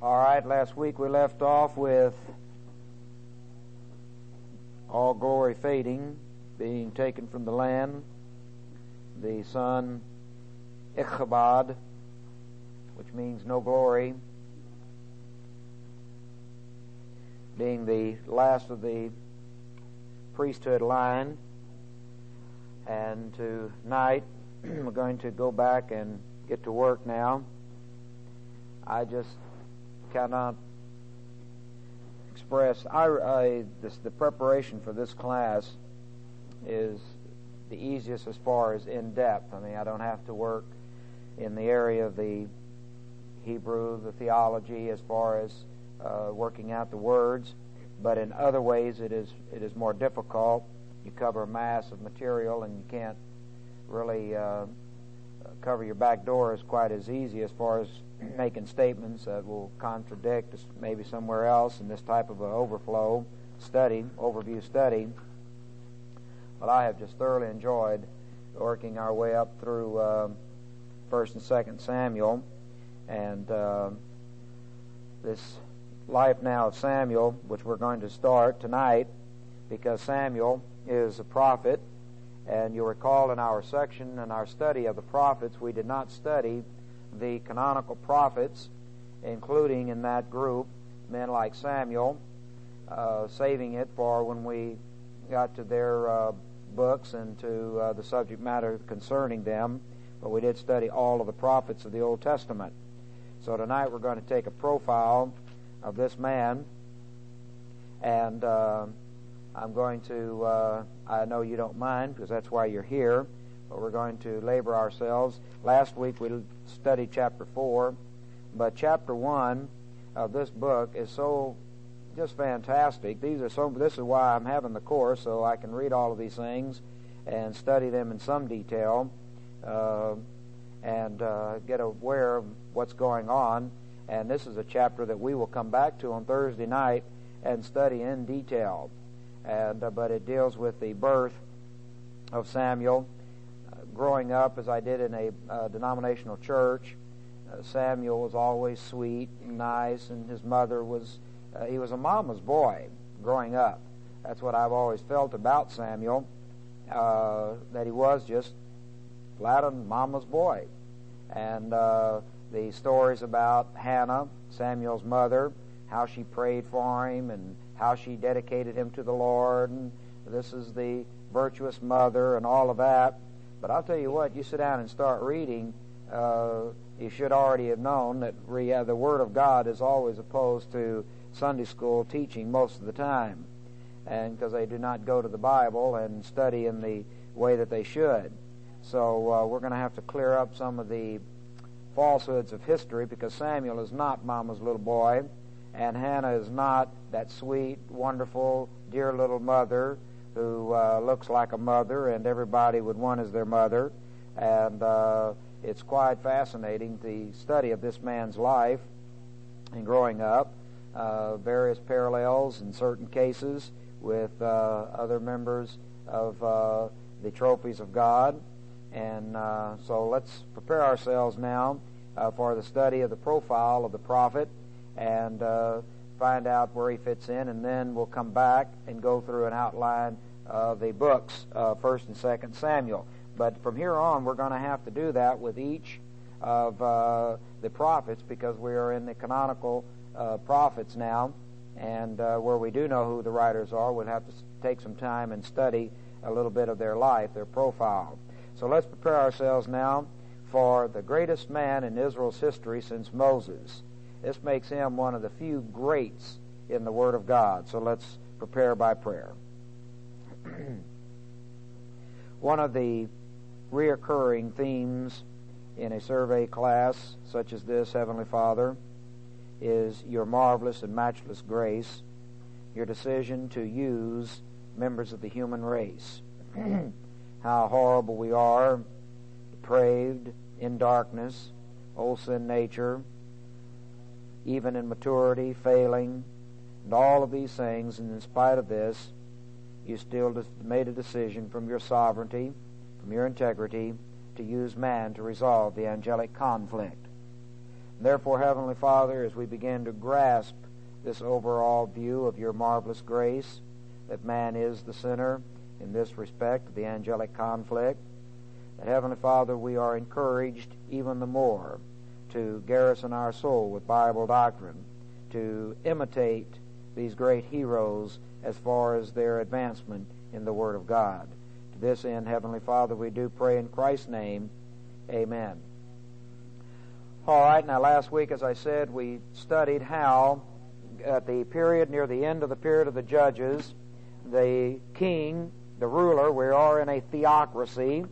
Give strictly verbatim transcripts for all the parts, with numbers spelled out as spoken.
All right, last week we left off with all glory fading, being taken from the land, the son Ichabod, which means no glory, being the last of the priesthood line. And tonight we're going to go back and get to work now. I just cannot express I, I this, the preparation for this class is the easiest as far as in depth. I mean, I don't have to work in the area of the Hebrew, the theology, as far as uh, working out the words, but in other ways it is it is more difficult. You cover a mass of material and you can't really uh, cover your back doors quite as easy as far as making statements that will contradict maybe somewhere else in this type of an overflow study, overview study. But I have just thoroughly enjoyed working our way up through uh, First and Second Samuel, and uh, this life now of Samuel, which we're going to start tonight, because Samuel is a prophet. And you'll recall in our section, in our study of the prophets, we did not study the canonical prophets, including in that group men like Samuel, uh, saving it for when we got to their uh, books and to uh, the subject matter concerning them. But we did study all of the prophets of the Old Testament. So tonight we're going to take a profile of this man, and uh, I'm going to, uh, I know you don't mind because that's why you're here, but we're going to labor ourselves. Last week we studied chapter four, but chapter one of this book is so just fantastic. These are so, this is why I'm having the course, so I can read all of these things and study them in some detail uh, and uh, get aware of what's going on. And this is a chapter that we will come back to on Thursday night and study in detail. And uh, but it deals with the birth of Samuel. Uh, growing up, as I did in a uh, denominational church, uh, Samuel was always sweet and nice, and his mother was, uh, he was a mama's boy growing up. That's what I've always felt about Samuel, uh, that he was just flat on mama's boy. And uh, the stories about Hannah, Samuel's mother, how she prayed for him and how she dedicated him to the Lord, and this is the virtuous mother and all of that. But I'll tell you what, you sit down and start reading, uh, you should already have known that re- uh, the Word of God is always opposed to Sunday school teaching most of the time, and because they do not go to the Bible and study in the way that they should. So uh, we're going to have to clear up some of the falsehoods of history, because Samuel is not mama's little boy, and Hannah is not that sweet, wonderful, dear little mother who uh, looks like a mother and everybody would want as their mother. And uh, it's quite fascinating, the study of this man's life and growing up, uh, various parallels in certain cases with uh, other members of uh, the trophies of God. And uh, so let's prepare ourselves now uh, for the study of the profile of the prophet, and uh, find out where he fits in, and then we'll come back and go through an outline of the books, uh, First and Second Samuel. But from here on, we're going to have to do that with each of uh, the prophets, because we are in the canonical uh, prophets now, and uh, where we do know who the writers are, we'll have to take some time and study a little bit of their life, their profile. So let's prepare ourselves now for the greatest man in Israel's history since Moses. This makes him one of the few greats in the Word of God. So let's prepare by prayer. One of the reoccurring themes in a survey class such as this, Heavenly Father, is your marvelous and matchless grace, your decision to use members of the human race. How horrible we are, depraved, in darkness, old sin nature, even in maturity, failing, and all of these things, and in spite of this, you still made a decision from your sovereignty, from your integrity, to use man to resolve the angelic conflict. Therefore, Heavenly Father, as we begin to grasp this overall view of your marvelous grace, that man is the sinner in this respect of the angelic conflict, that, Heavenly Father, we are encouraged even the more to garrison our soul with Bible doctrine, to imitate these great heroes as far as their advancement in the Word of God. To this end, Heavenly Father, we do pray in Christ's name. Amen. All right, now last week, as I said, we studied how at the period near the end of the period of the Judges, the king, the ruler, we are in a theocracy.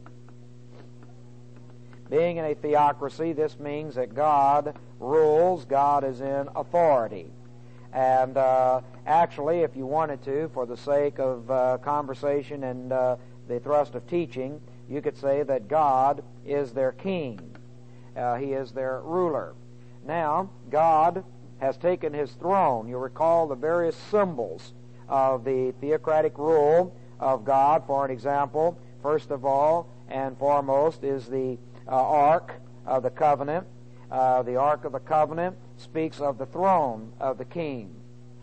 Being in a theocracy, this means that God rules, God is in authority. And uh, actually, if you wanted to, for the sake of uh, conversation and uh, the thrust of teaching, you could say that God is their king. Uh, he is their ruler. Now, God has taken his throne. You recall the various symbols of the theocratic rule of God. For an example, first of all and foremost is the uh, Ark of the Covenant. Uh, the Ark of the Covenant speaks of the throne of the king.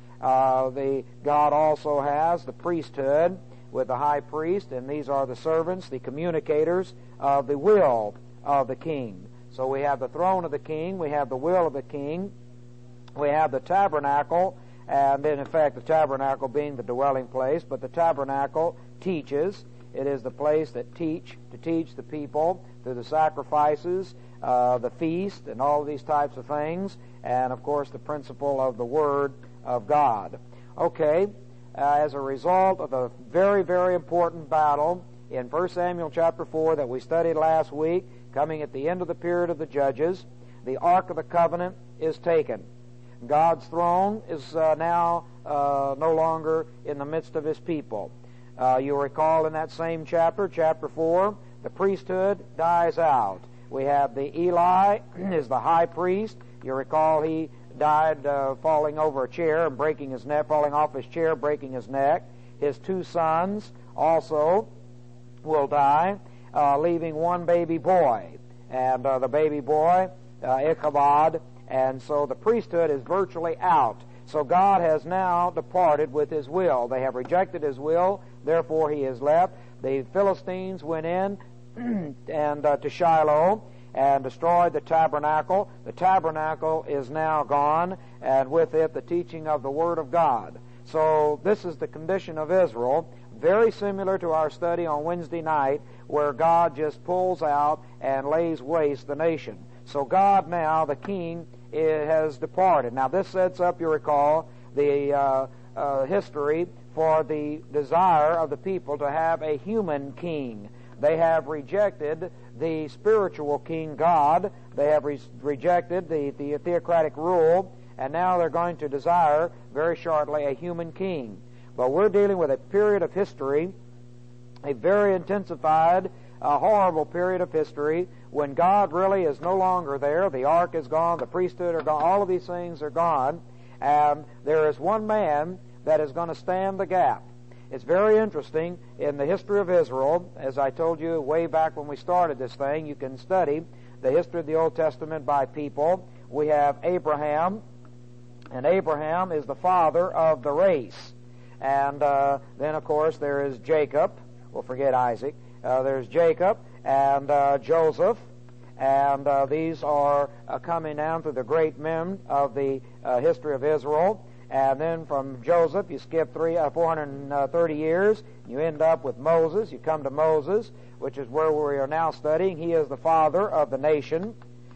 Uh, the God also has the priesthood with the high priest, and these are the servants, the communicators of the will of the king. So we have the throne of the king, we have the will of the king, we have the tabernacle, and in effect the tabernacle being the dwelling place, but the tabernacle teaches. It is the place that teach, to teach the people through the sacrifices, uh, the feast, and all of these types of things, and of course the principle of the Word of God. Okay, uh, as a result of a very, very important battle in First Samuel chapter four that we studied last week, coming at the end of the period of the Judges, the Ark of the Covenant is taken. God's throne is uh, now uh, no longer in the midst of his people. Uh, you recall in that same chapter, chapter four, the priesthood dies out. We have the Eli is the high priest. You recall he died uh, falling over a chair and breaking his neck, falling off his chair, breaking his neck. His two sons also will die, uh, leaving one baby boy. And uh, the baby boy, uh, Ichabod, and so the priesthood is virtually out. So God has now departed with his will. They have rejected his will, therefore he is left. The Philistines went in and uh, to Shiloh and destroyed the tabernacle. The tabernacle is now gone, and with it the teaching of the Word of God. So this is the condition of Israel, very similar to our study on Wednesday night, where God just pulls out and lays waste the nation. So God now, the king, has departed. Now this sets up, you recall, the uh, uh, history for the desire of the people to have a human king. They have rejected the spiritual king God. They have re- rejected the, the theocratic rule, and now they're going to desire very shortly a human king. But we're dealing with a period of history, a very intensified, a horrible period of history, when God really is no longer there. The ark is gone, the priesthood are gone, all of these things are gone, and there is one man that is going to stand the gap. It's very interesting in the history of Israel. As I told you way back when we started this thing, you can study the history of the Old Testament by people. We have Abraham, and Abraham is the father of the race. And uh, then, of course, there is Jacob. We'll forget Isaac. Uh, there's Jacob and uh, Joseph, and uh, these are uh, coming down through the great men of the uh, history of Israel. And then from Joseph, you skip three, uh, four hundred thirty years, you end up with Moses. You come to Moses, which is where we are now studying. He is the father of the nation.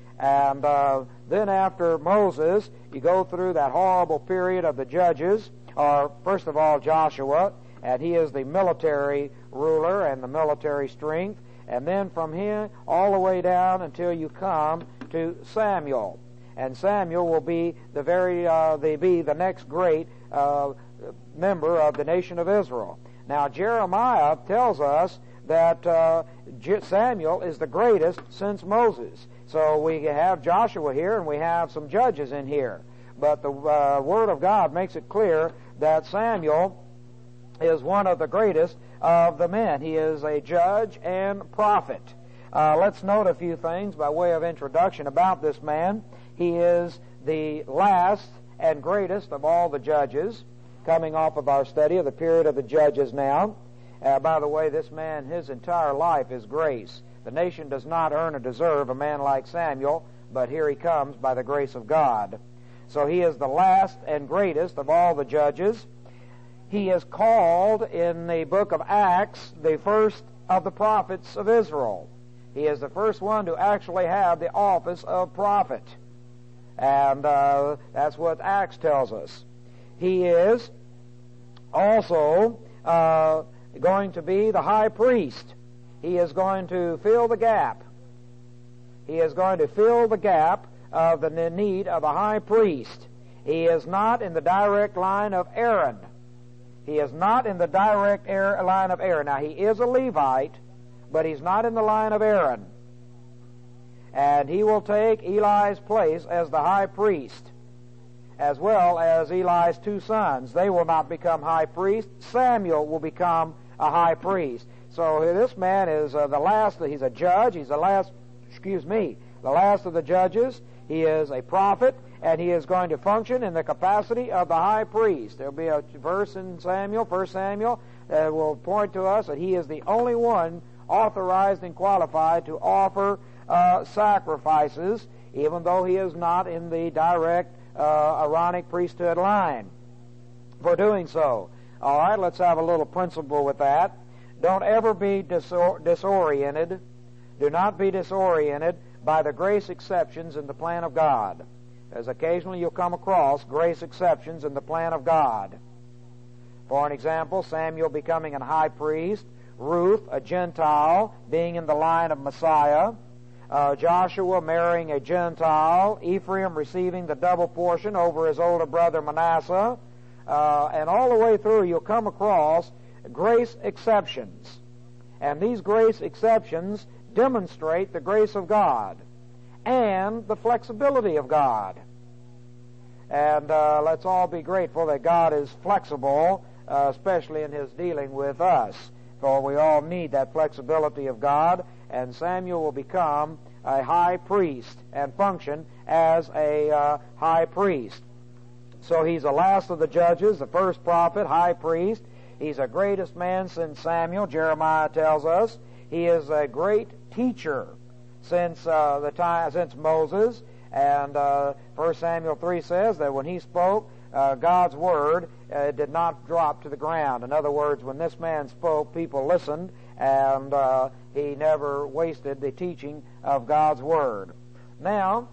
And uh, then after Moses, you go through that horrible period of the Judges, or first of all Joshua, and he is the military ruler and the military strength. And then from here all the way down until you come to Samuel. And Samuel will be the very uh, the be the next great uh, member of the nation of Israel. Now Jeremiah tells us that uh, Samuel is the greatest since Moses. So we have Joshua here and we have some judges in here. But the uh, Word of God makes it clear that Samuel is one of the greatest of the men. He is a judge and prophet. Uh, let's note a few things by way of introduction about this man. He is the last and greatest of all the judges, coming off of our study of the period of the judges now. Uh, by the way, this man, his entire life is grace. The nation does not earn or deserve a man like Samuel, but here he comes by the grace of God. So he is the last and greatest of all the judges. He is called in the book of Acts the first of the prophets of Israel. He is the first one to actually have the office of prophet. And uh, that's what Acts tells us. He is also uh, going to be the high priest. He is going to fill the gap. He is going to fill the gap of the need of a high priest. He is not in the direct line of Aaron. He is not in the direct line of Aaron. Now, he is a Levite, but he's not in the line of Aaron. And he will take Eli's place as the high priest, as well as Eli's two sons. They will not become high priests. Samuel will become a high priest. So this man is uh, the last. He's a judge. He's the last, excuse me, the last of the judges. He is a prophet, and he is going to function in the capacity of the high priest. There will be a verse in Samuel, First Samuel, that will point to us that he is the only one authorized and qualified to offer uh, sacrifices, even though he is not in the direct uh, Aaronic priesthood line for doing so. All right, let's have a little principle with that. Don't ever be disor- disoriented. Do not be disoriented by the grace exceptions in the plan of God. As occasionally you'll come across grace exceptions in the plan of God. For an example, Samuel becoming a high priest, Ruth, a Gentile, being in the line of Messiah, uh, Joshua marrying a Gentile, Ephraim receiving the double portion over his older brother Manasseh, uh, and all the way through you'll come across grace exceptions. And these grace exceptions demonstrate the grace of God and the flexibility of God. And uh, let's all be grateful that God is flexible, uh, especially in His dealing with us. For we all need that flexibility of God, and Samuel will become a high priest and function as a uh, high priest. So he's the last of the judges, the first prophet, high priest. He's the greatest man since Samuel, Jeremiah tells us. He is a great teacher since uh, the time since Moses, and uh, First Samuel three says that when he spoke, uh, God's word uh, did not drop to the ground. In other words, when this man spoke, people listened, and uh, he never wasted the teaching of God's word. Now,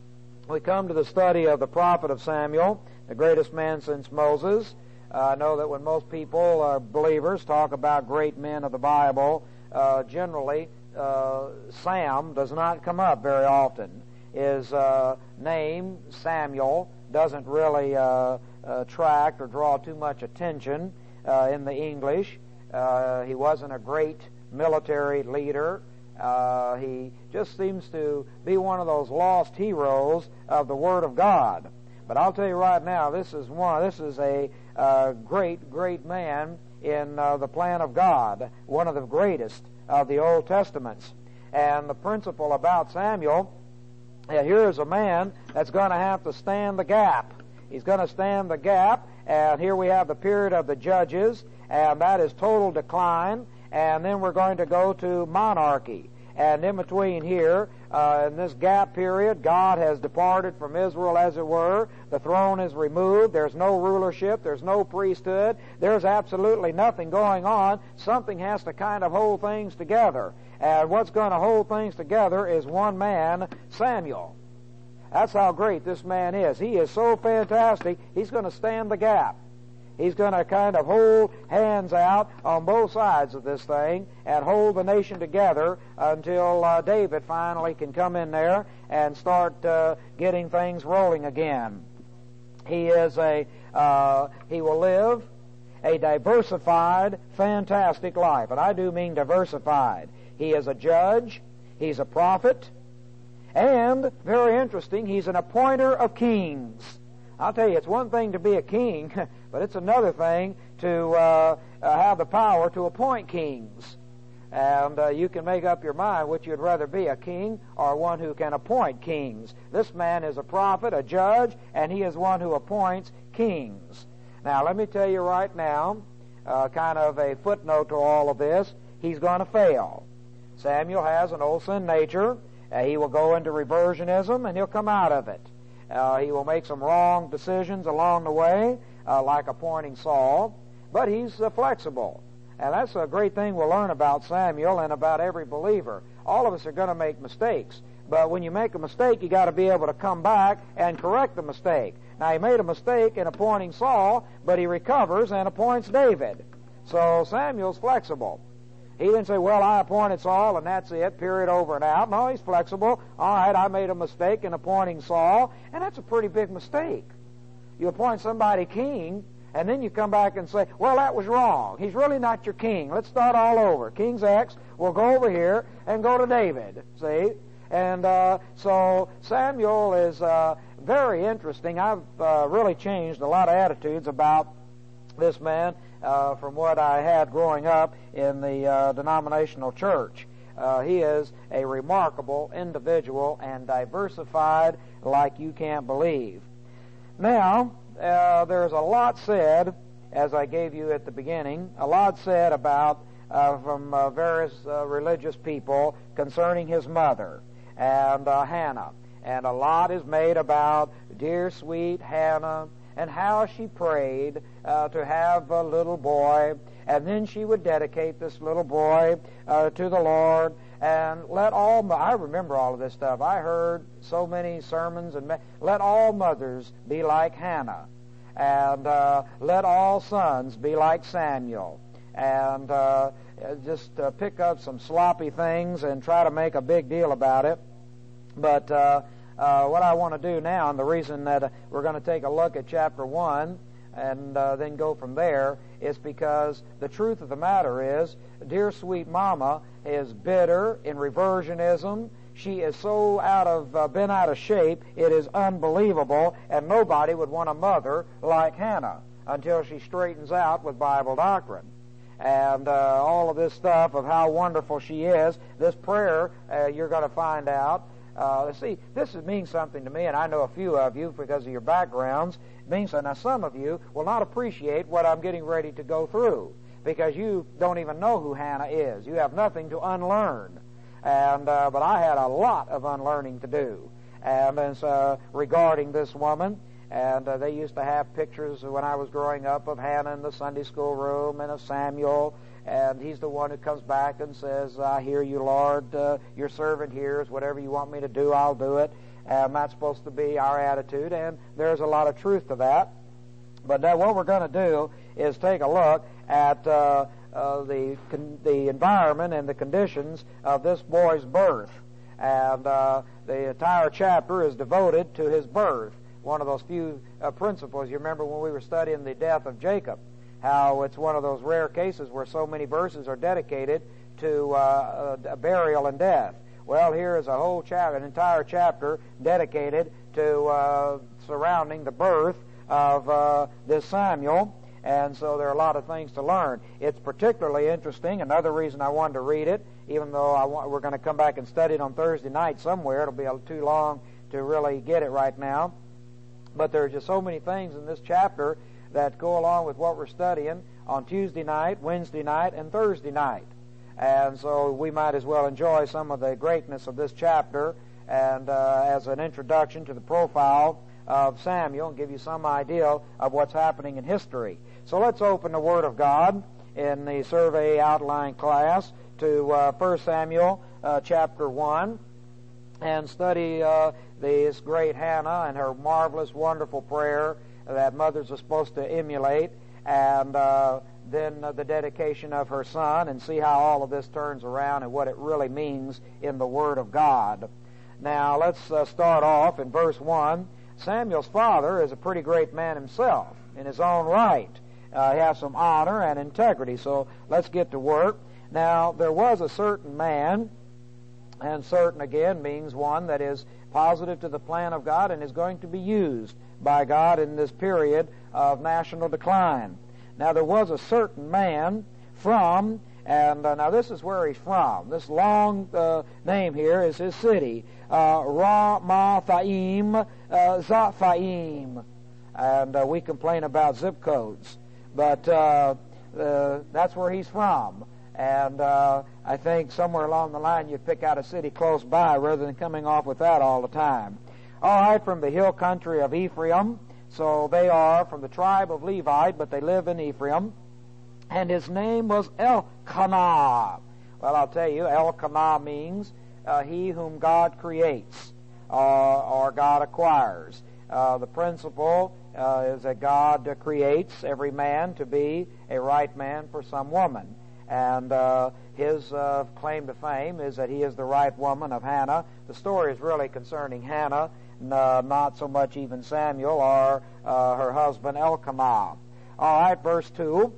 we come to the study of the prophet of Samuel, the greatest man since Moses. Uh, I know that when most people, uh, believers, talk about great men of the Bible, uh, generally uh, Sam does not come up very often. His uh, name, Samuel, doesn't really uh, attract or draw too much attention uh, in the English. Uh, he wasn't a great military leader. Uh, he just seems to be one of those lost heroes of the Word of God. But I'll tell you right now, this is one. This is a uh, great, great man in uh, the plan of God, one of the greatest of the Old Testaments. And the principle about Samuel, uh, here is a man that's going to have to stand the gap. He's going to stand the gap, and here we have the period of the judges, and that is total decline, and then we're going to go to monarchy. And in between here, uh, in this gap period, God has departed from Israel, as it were. The throne is removed. There's no rulership. There's no priesthood. There's absolutely nothing going on. Something has to kind of hold things together. And what's going to hold things together is one man, Samuel. That's how great this man is. He is so fantastic, he's going to stand the gap. He's going to kind of hold hands out on both sides of this thing and hold the nation together until uh, David finally can come in there and start uh, getting things rolling again. He is a, uh, he will live a diversified, fantastic life. And I do mean diversified. He is a judge. He's a prophet. And, very interesting, he's an appointer of kings. I'll tell you, it's one thing to be a king, but it's another thing to uh, uh, have the power to appoint kings. And uh, you can make up your mind which you'd rather be, a king or one who can appoint kings. This man is a prophet, a judge, and he is one who appoints kings. Now, let me tell you right now, uh, kind of a footnote to all of this, he's going to fail. Samuel has an old sin nature. Uh, he will go into reversionism, and he'll come out of it. Uh, he will make some wrong decisions along the way, uh, like appointing Saul, but he's uh, flexible. And that's a great thing we'll learn about Samuel and about every believer. All of us are going to make mistakes. But when you make a mistake, you got to be able to come back and correct the mistake. Now, he made a mistake in appointing Saul, but he recovers and appoints David. So Samuel's flexible. He didn't say, well, I appointed Saul and that's it, period, over and out. No, he's flexible. All right, I made a mistake in appointing Saul, and that's a pretty big mistake. You appoint somebody king, and then you come back and say, well, that was wrong. He's really not your king. Let's start all over. King's X, we'll go over here and go to David, see? And uh, so Samuel is uh, very interesting. I've uh, really changed a lot of attitudes about this man uh, from what I had growing up in the uh, denominational church. Uh, he is a remarkable individual and diversified like you can't believe. Now, Uh, there's a lot said, as I gave you at the beginning, a lot said about uh, from uh, various uh, religious people concerning his mother and uh, Hannah. And a lot is made about dear, sweet Hannah and how she prayed uh, to have a little boy, and then she would dedicate this little boy uh, to the Lord. And let all, I remember all of this stuff. I heard so many sermons, and let all mothers be like Hannah, and uh, let all sons be like Samuel, and uh, just uh, pick up some sloppy things and try to make a big deal about it. But uh, uh, what I want to do now, and the reason that uh, we're going to take a look at chapter one and uh, then go from there, is because the truth of the matter is, dear sweet mama is bitter in reversionism. She is so out of uh, been out of shape, it is unbelievable, and nobody would want a mother like Hannah until she straightens out with Bible doctrine. And uh, all of this stuff of how wonderful she is, this prayer, uh, you're going to find out. Uh, see, this means something to me, and I know a few of you because of your backgrounds. It means that now some of you will not appreciate what I'm getting ready to go through, because you don't even know who Hannah is. You have nothing to unlearn. And uh, but I had a lot of unlearning to do. And it's, uh, regarding this woman, and uh, they used to have pictures when I was growing up of Hannah in the Sunday school room and of Samuel, and he's the one who comes back and says, I hear you, Lord, uh, your servant hears, whatever you want me to do, I'll do it. And that's supposed to be our attitude, and there's a lot of truth to that. But now what we're going to do is take a look at uh, uh, the con- the environment and the conditions of this boy's birth. And uh, the entire chapter is devoted to his birth. One of those few uh, principles, you remember when we were studying the death of Jacob, how it's one of those rare cases where so many verses are dedicated to uh, a burial and death. Well, here is a whole chapter, an entire chapter dedicated to uh, surrounding the birth of uh, this Samuel, and so there are a lot of things to learn. It's particularly interesting. Another reason I wanted to read it, even though I want, we're going to come back and study it on Thursday night somewhere. It'll be too long to really get it right now. But there are just so many things in this chapter that go along with what we're studying on Tuesday night, Wednesday night, and Thursday night. And so we might as well enjoy some of the greatness of this chapter and uh, as an introduction to the profile of Samuel and give you some idea of what's happening in history. So let's open the Word of God in the survey outline class to uh, First Samuel uh, chapter one and study uh, this great Hannah and her marvelous, wonderful prayer that mothers are supposed to emulate, and uh, then uh, the dedication of her son, and see how all of this turns around and what it really means in the Word of God. Now, let's uh, start off in verse one. Samuel's father is a pretty great man himself in his own right. Uh, he has some honor and integrity, so let's get to work. Now, there was a certain man, and certain again means one that is positive to the plan of God and is going to be used by God in this period of national decline. Now, there was a certain man from And uh, now this is where he's from. This long uh, name here is his city, uh, Ramathaim uh, Zaphaim. And uh, we complain about zip codes. But uh, uh, that's where he's from. And uh, I think somewhere along the line you'd pick out a city close by rather than coming off with that all the time. All right, from the hill country of Ephraim. So they are from the tribe of Levite, but they live in Ephraim. And his name was Elkanah. Well, I'll tell you, Elkanah means uh, he whom God creates uh, or God acquires. Uh, the principle uh, is that God uh, creates every man to be a right man for some woman. And uh, his uh, claim to fame is that he is the right woman of Hannah. The story is really concerning Hannah, uh, not so much even Samuel or uh, her husband Elkanah. All right, verse two.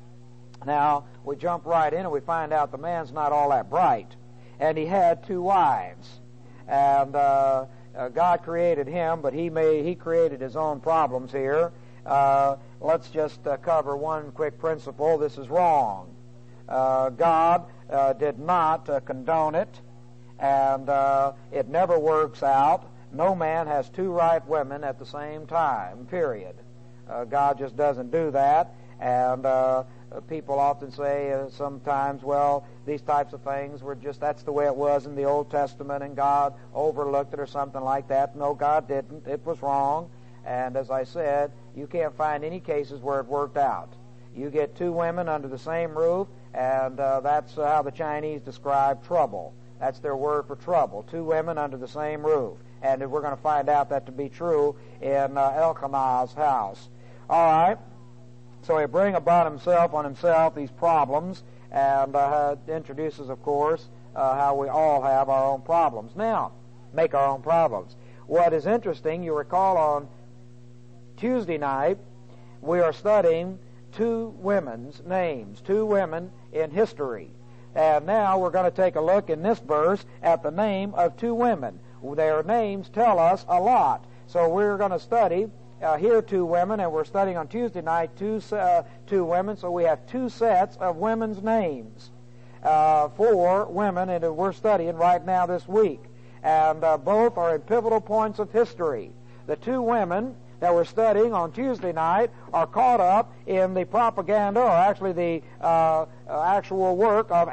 Now, we jump right in and we find out the man's not all that bright. And he had two wives. And uh, uh, God created him, but he made, he created his own problems here. Uh, let's just uh, cover one quick principle. This is wrong. Uh, God uh, did not uh, condone it, and uh, it never works out. No man has two right women at the same time, period. Uh, God just doesn't do that, and uh, people often say uh, sometimes, well, these types of things were just, that's the way it was in the Old Testament, and God overlooked it or something like that. No, God didn't. It was wrong, and as I said, you can't find any cases where it worked out. You get two women under the same roof, and uh, that's how the Chinese describe trouble. That's their word for trouble. Two women under the same roof. And we're going to find out that to be true in uh, Elkanah's house. All right. So he bring about himself on himself these problems, and uh, introduces, of course, uh, how we all have our own problems. Now, make our own problems. What is interesting, you recall on Tuesday night, we are studying two women's names, two women in history. And now we're going to take a look in this verse at the name of two women. Their names tell us a lot. So we're going to study uh, here two women, and we're studying on Tuesday night two, uh, two women. So we have two sets of women's names uh, for women, and we're studying right now this week. And uh, both are in pivotal points of history. The two women that we're studying on Tuesday night are caught up in the propaganda, or actually the uh, uh, actual work of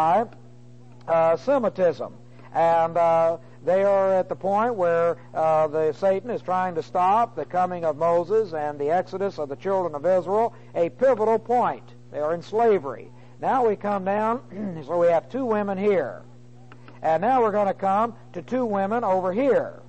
anti-Semitism. And uh, they are at the point where uh, the Satan is trying to stop the coming of Moses and the exodus of the children of Israel, a pivotal point. They are in slavery. Now we come down, so we have two women here. And now we're going to come to two women over here.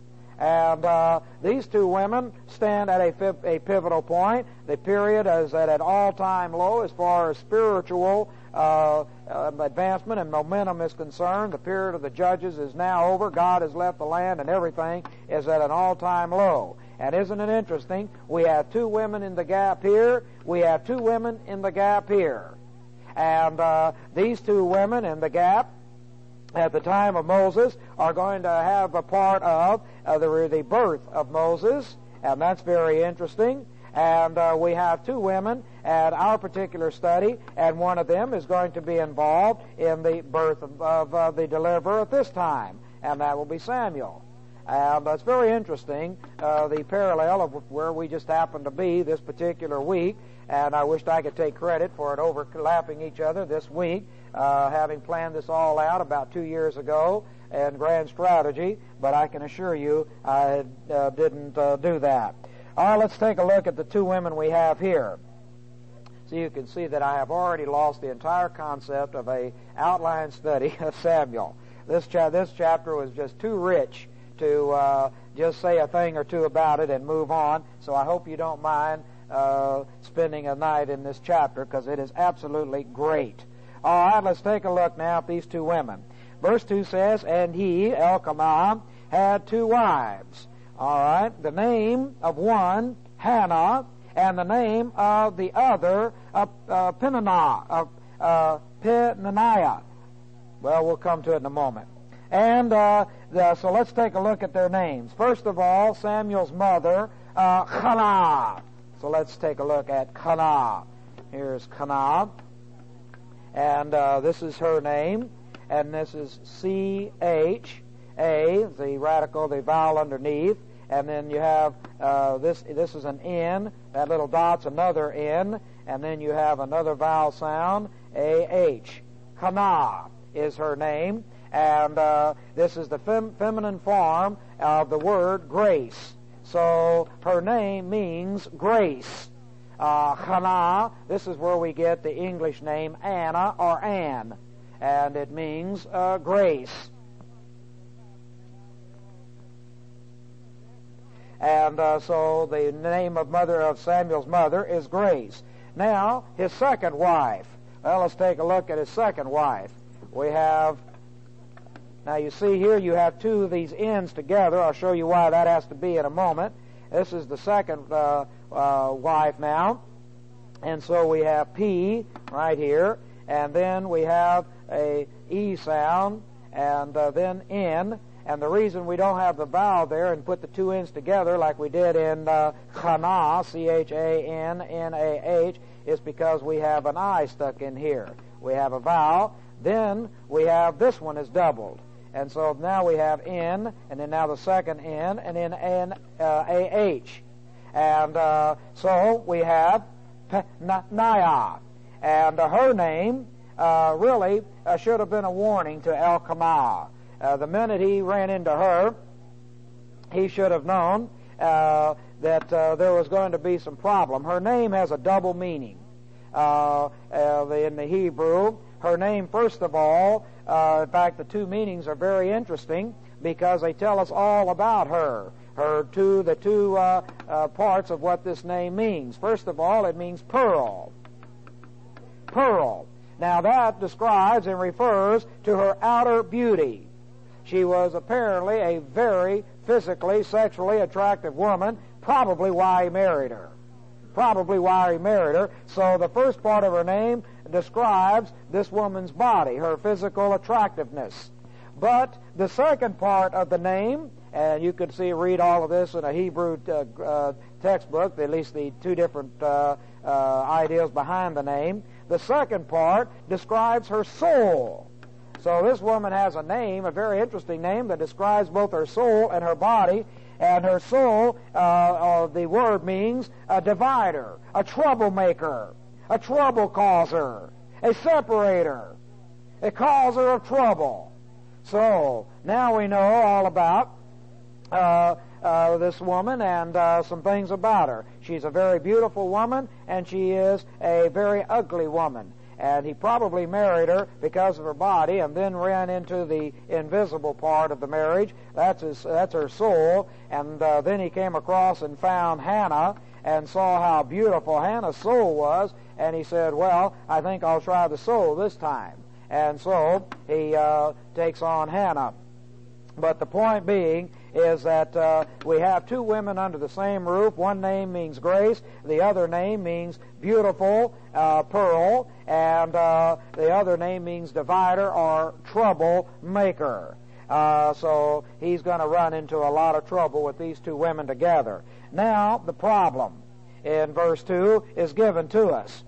And uh, these two women stand at a, a pivotal point. The period is at an all-time low as far as spiritual uh, uh, advancement and momentum is concerned. The period of the judges is now over. God has left the land, and everything is at an all-time low. And isn't it interesting? We have two women in the gap here. We have two women in the gap here. And uh, these two women in the gap at the time of Moses are going to have a part of uh, the, the birth of Moses, and that's very interesting. And uh, we have two women at our particular study, and one of them is going to be involved in the birth of, of uh, the deliverer at this time, and that will be Samuel. And uh, it's very interesting, uh, the parallel of where we just happen to be this particular week, and I wished I could take credit for it overlapping each other this week. Uh, having planned this all out about two years ago in grand strategy, but I can assure you I uh, didn't uh, do that. All right, let's take a look at the two women we have here. So you can see that I have already lost the entire concept of a outline study of Samuel. This, cha- this chapter was just too rich to uh, just say a thing or two about it and move on, so I hope you don't mind uh, spending a night in this chapter, because it is absolutely great. All right, let's take a look now at these two women. Verse two says, and he, Elkanah, had two wives. All right, the name of one, Hannah, and the name of the other, uh, uh, Peninnah, uh, uh, Peninnah. Well, we'll come to it in a moment. And uh, the, so let's take a look at their names. First of all, Samuel's mother, uh, Hannah. So let's take a look at Hannah. Here's Hannah. and uh, this is her name, and this is C H A, the radical, the vowel underneath, and then you have uh, this. This is an N. That little dot's another N, and then you have another vowel sound, A H. Hannah is her name, and uh, this is the fem- feminine form of the word grace. So her name means grace. Uh, Hannah, this is where we get the English name Anna or Anne, and it means uh, grace. And uh, so the name of mother of Samuel's mother is Grace. Now, his second wife. Well, let's take a look at his second wife. We have, now you see here you have two of these N's together. I'll show you why that has to be in a moment. This is the second uh, uh, wife now. And so we have P right here. And then we have a E sound. And uh, then N. And the reason we don't have the vowel there and put the two N's together like we did in uh, Hannah, C H A N N A H, is because we have an I stuck in here. We have a vowel. Then we have this one is doubled. And so now we have N, and then now the second N, and then N, uh, A H. And uh, so we have Naya. And uh, her name uh, really uh, should have been a warning to Elkanah. Uh, the minute he ran into her, he should have known uh, that uh, there was going to be some problem. Her name has a double meaning. Uh, uh, in the Hebrew, her name, first of all, uh, in fact, the two meanings are very interesting because they tell us all about her. Her two, the two uh, uh, parts of what this name means. First of all, it means pearl. Pearl. Now that describes and refers to her outer beauty. She was apparently a very physically, sexually attractive woman, probably why he married her. Probably why he married her. So the first part of her name describes this woman's body, her physical attractiveness. But the second part of the name, and you can see, read all of this in a Hebrew uh, uh, textbook, at least the two different uh, uh, ideas behind the name. The second part describes her soul. So this woman has a name, a very interesting name, that describes both her soul and her body. And her soul, uh, uh, the word means a divider, a troublemaker, a trouble causer, a separator, a causer of trouble. So now we know all about uh, uh, this woman and uh, some things about her. She's a very beautiful woman, and she is a very ugly woman. And he probably married her because of her body and then ran into the invisible part of the marriage. That's his, that's her soul. And uh, then he came across and found Hannah and saw how beautiful Hannah's soul was. And he said, well, I think I'll try the soul this time. And so he uh, takes on Hannah. But the point being is that uh, we have two women under the same roof. One name means grace. The other name means beautiful, uh, pearl. And uh, the other name means divider or trouble maker. Uh, so he's going to run into a lot of trouble with these two women together. Now, the problem in verse two is given to us.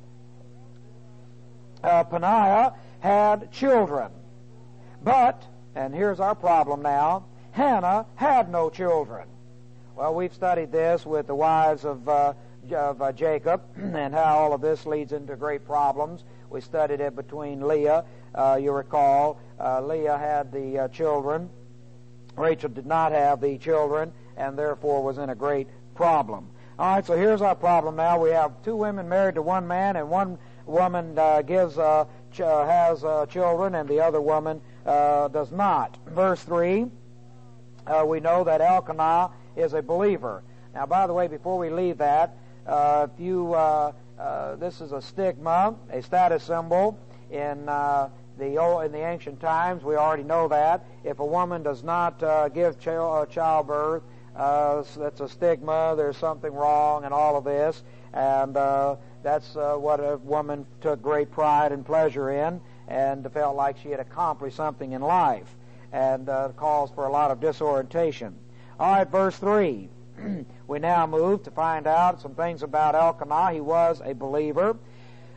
Uh, Peninnah had children. But, and here's our problem now, Hannah had no children. Well, we've studied this with the wives of, uh, of uh, Jacob and how all of this leads into great problems. We studied it between Leah. Uh, you recall, uh, Leah had the uh, children. Rachel did not have the children and therefore was in a great problem. All right, so here's our problem now. We have two women married to one man, and one woman uh, gives uh, ch- uh, has uh, children and the other woman uh, does not. Verse three. Uh, we know that Elkanah is a believer. Now, by the way, before we leave that, uh, if you uh, uh, this is a stigma, a status symbol in uh, the old, in the ancient times. We already know that if a woman does not uh, give ch- uh, childbirth, uh, that's a stigma. There's something wrong, and all of this, and uh, that's uh, what a woman took great pride and pleasure in, and felt like she had accomplished something in life. And uh, calls for a lot of disorientation. All right, verse three. We now move to find out some things about Elkanah. He was a believer.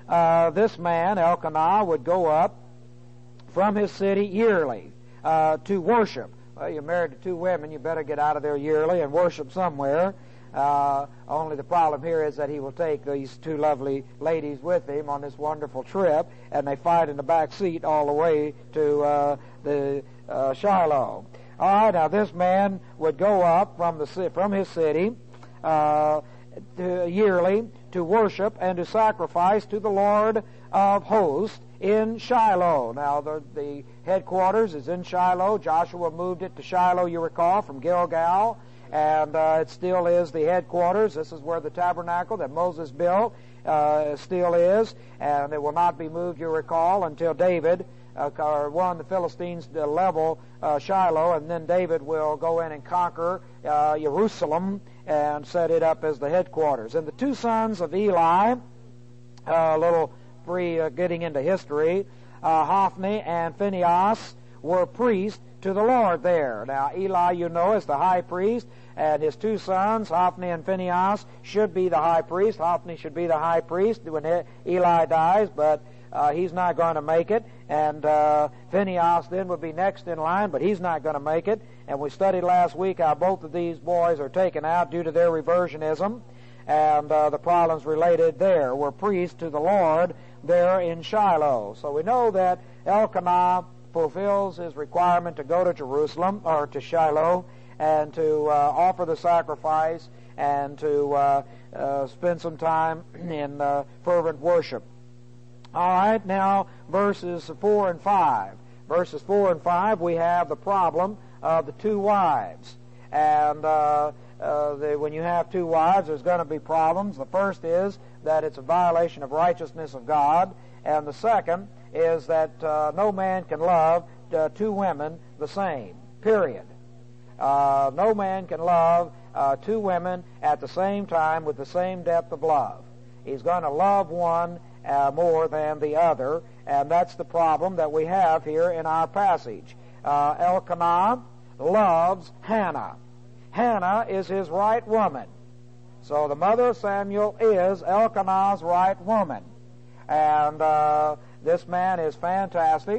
uh, this man, Elkanah, would go up from his city yearly uh, to worship. Well, you're married to two women, you better get out of there yearly and worship somewhere. Uh, only the problem here is that he will take these two lovely ladies with him on this wonderful trip, and they fight in the back seat all the way to uh, the uh, Shiloh. All right, now this man would go up from the from his city uh, to, yearly to worship and to sacrifice to the Lord of hosts in Shiloh. Now the, the headquarters is in Shiloh. Joshua moved it to Shiloh, you recall, from Gilgal, and uh, it still is the headquarters. This is where the tabernacle that Moses built uh, still is, and it will not be moved, you recall, until David uh, won the Philistines to level uh, Shiloh, and then David will go in and conquer uh, Jerusalem and set it up as the headquarters. And the two sons of Eli, uh, a little free uh, getting into history, uh, Hophni and Phinehas were priests to the Lord there. Now, Eli, you know, is the high priest, and his two sons, Hophni and Phinehas, should be the high priest. Hophni should be the high priest when Eli dies, but uh, he's not going to make it. And uh, Phinehas then would be next in line, but he's not going to make it. And we studied last week how both of these boys are taken out due to their reversionism, and uh, the problems related there were priests to the Lord there in Shiloh. So we know that Elkanah fulfills his requirement to go to Jerusalem, or to Shiloh, and to uh, offer the sacrifice and to uh, uh, spend some time in uh, fervent worship. All right, now verses four and five. Verses four and five, we have the problem of the two wives. And uh, uh, the, when you have two wives, there's going to be problems. The first is that it's a violation of righteousness of God, and the second is that uh, no man can love uh, two women the same, period. Uh, no man can love uh, two women at the same time with the same depth of love. He's going to love one uh, more than the other, and that's the problem that we have here in our passage. Uh, Elkanah loves Hannah. Hannah is his right woman. So the mother of Samuel is Elkanah's right woman. And uh, this man is fantastic.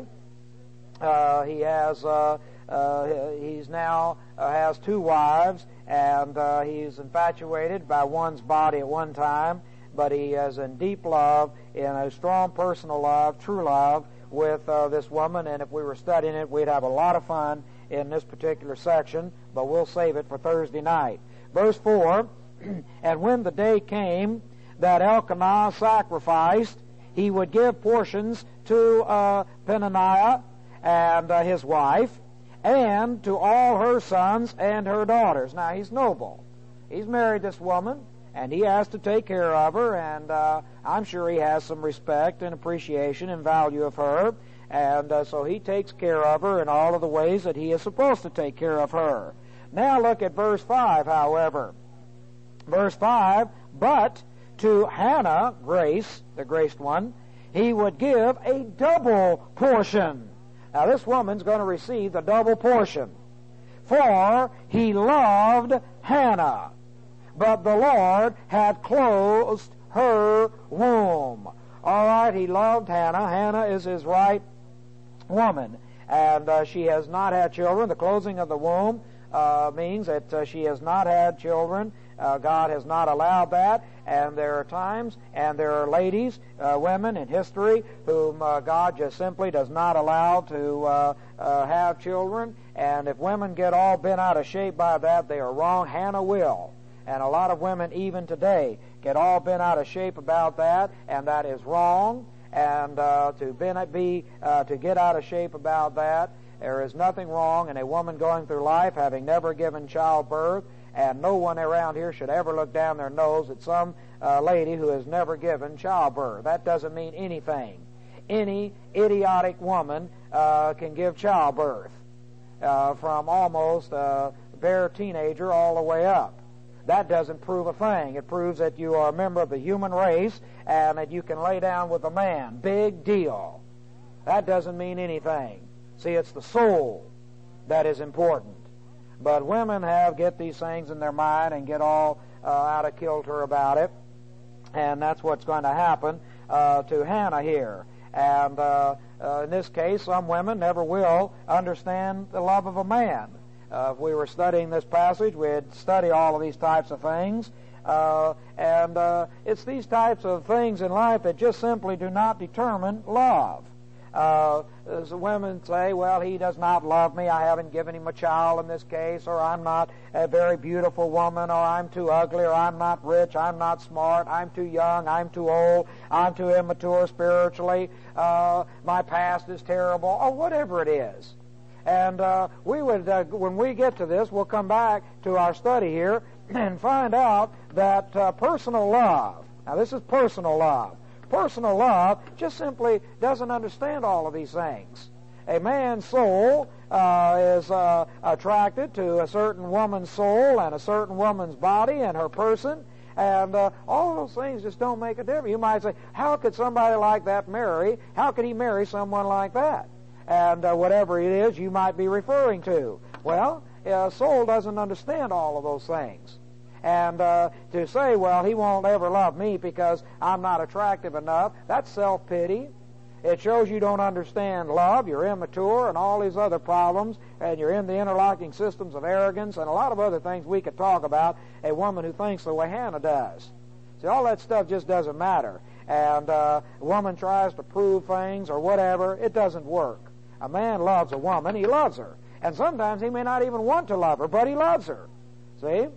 Uh, he has... Uh, Uh, he's now uh, has two wives, and uh, he's infatuated by one's body at one time, but he is in deep love, in a strong personal love, true love, with uh, this woman. And if we were studying it, we'd have a lot of fun in this particular section, but we'll save it for Thursday night. Verse four, and when the day came that Elkanah sacrificed, he would give portions to uh, Peninnah and uh, his wife, and to all her sons and her daughters. Now, he's noble. He's married this woman, and he has to take care of her, and uh, I'm sure he has some respect and appreciation and value of her, and uh, so he takes care of her in all of the ways that he is supposed to take care of her. Now, look at verse five, however. Verse five, but to Hannah, Grace, the graced one, he would give a double portion. Now, this woman's going to receive the double portion. For he loved Hannah, but the Lord had closed her womb. All right, he loved Hannah. Hannah is his right woman, and uh, she has not had children. The closing of the womb uh, means that uh, she has not had children. Uh, God has not allowed that, and there are times, and there are ladies, uh, women in history, whom uh, God just simply does not allow to uh, uh, have children, and if women get all bent out of shape by that, they are wrong. Hannah will, and a lot of women even today get all bent out of shape about that, and that is wrong, and uh, to be uh, to get out of shape about that, there is nothing wrong in a woman going through life having never given childbirth. And no one around here should ever look down their nose at some uh, lady who has never given childbirth. That doesn't mean anything. Any idiotic woman uh, can give childbirth, uh, from almost a bare teenager all the way up. That doesn't prove a thing. It proves that you are a member of the human race and that you can lay down with a man. Big deal. That doesn't mean anything. See, it's the soul that is important. But women have get these things in their mind and get all uh, out of kilter about it, and that's what's going to happen uh, to Hannah here. And uh, uh, in this case, some women never will understand the love of a man. Uh, if we were studying this passage, we'd study all of these types of things. Uh, and uh, it's these types of things in life that just simply do not determine love. Uh, as women say, well, he does not love me, I haven't given him a child in this case, or I'm not a very beautiful woman, or I'm too ugly, or I'm not rich, I'm not smart, I'm too young, I'm too old, I'm too immature spiritually, uh, my past is terrible, or whatever it is. And uh, we would, uh, when we get to this, we'll come back to our study here and find out that uh, personal love, now this is personal love, personal love just simply doesn't understand all of these things. A man's soul uh, is uh, attracted to a certain woman's soul and a certain woman's body and her person, and uh, all of those things just don't make a difference. You might say, how could somebody like that marry? How could he marry someone like that? And uh, whatever it is you might be referring to. Well, a soul doesn't understand all of those things. And uh, to say, well, he won't ever love me because I'm not attractive enough, that's self-pity. It shows you don't understand love, you're immature, and all these other problems, and you're in the interlocking systems of arrogance, and a lot of other things we could talk about, a woman who thinks the way Hannah does. See, all that stuff just doesn't matter. And uh, a woman tries to prove things or whatever, it doesn't work. A man loves a woman, he loves her. And sometimes he may not even want to love her, but he loves her. See?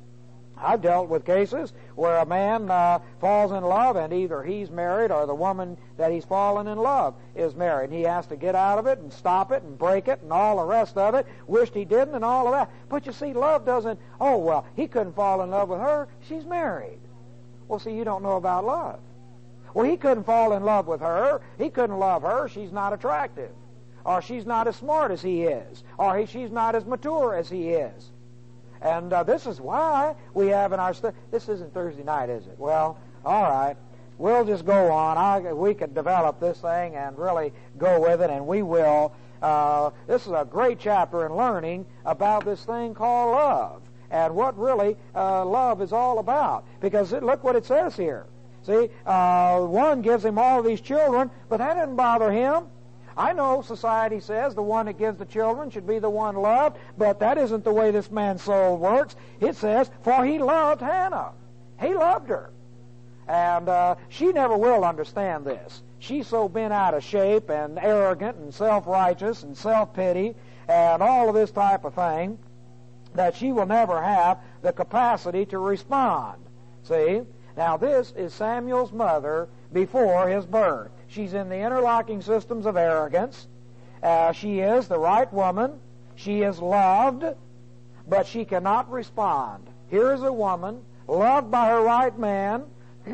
I've dealt with cases where a man uh, falls in love and either he's married or the woman that he's fallen in love is married. He has to get out of it and stop it and break it and all the rest of it. Wished he didn't and all of that. But you see, love doesn't, oh, well, he couldn't fall in love with her. She's married. Well, see, you don't know about love. Well, he couldn't fall in love with her. He couldn't love her. She's not attractive. Or she's not as smart as he is. Or he, she's not as mature as he is. And uh, this is why we have in our study. This isn't Thursday night, is it? Well, all right. We'll just go on. I, we could develop this thing and really go with it, and we will. Uh, this is a great chapter in learning about this thing called love and what really uh, love is all about. Because it, look what it says here. See, uh, one gives him all of these children, but that didn't bother him. I know society says the one that gives the children should be the one loved, but that isn't the way this man's soul works. It says, for he loved Hannah. He loved her. And uh, she never will understand this. She's so bent out of shape and arrogant and self-righteous and self-pity and all of this type of thing that she will never have the capacity to respond. See? Now this is Samuel's mother before his birth. She's in the interlocking systems of arrogance. Uh, she is the right woman. She is loved, but she cannot respond. Here is a woman loved by her right man,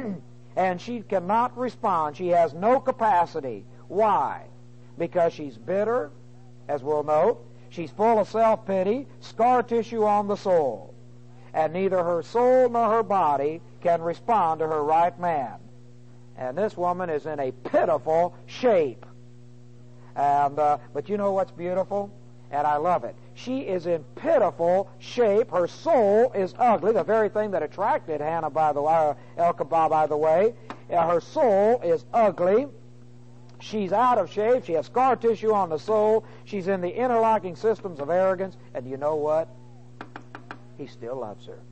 and she cannot respond. She has no capacity. Why? Because she's bitter, as we'll note. She's full of self-pity, scar tissue on the soul. And neither her soul nor her body can respond to her right man. And this woman is in a pitiful shape. And uh, but you know what's beautiful? And I love it. She is in pitiful shape. Her soul is ugly. The very thing that attracted Hannah, by the way, uh, Elkanah, by the way. Uh, her soul is ugly. She's out of shape. She has scar tissue on the soul. She's in the interlocking systems of arrogance. And you know what? He still loves her.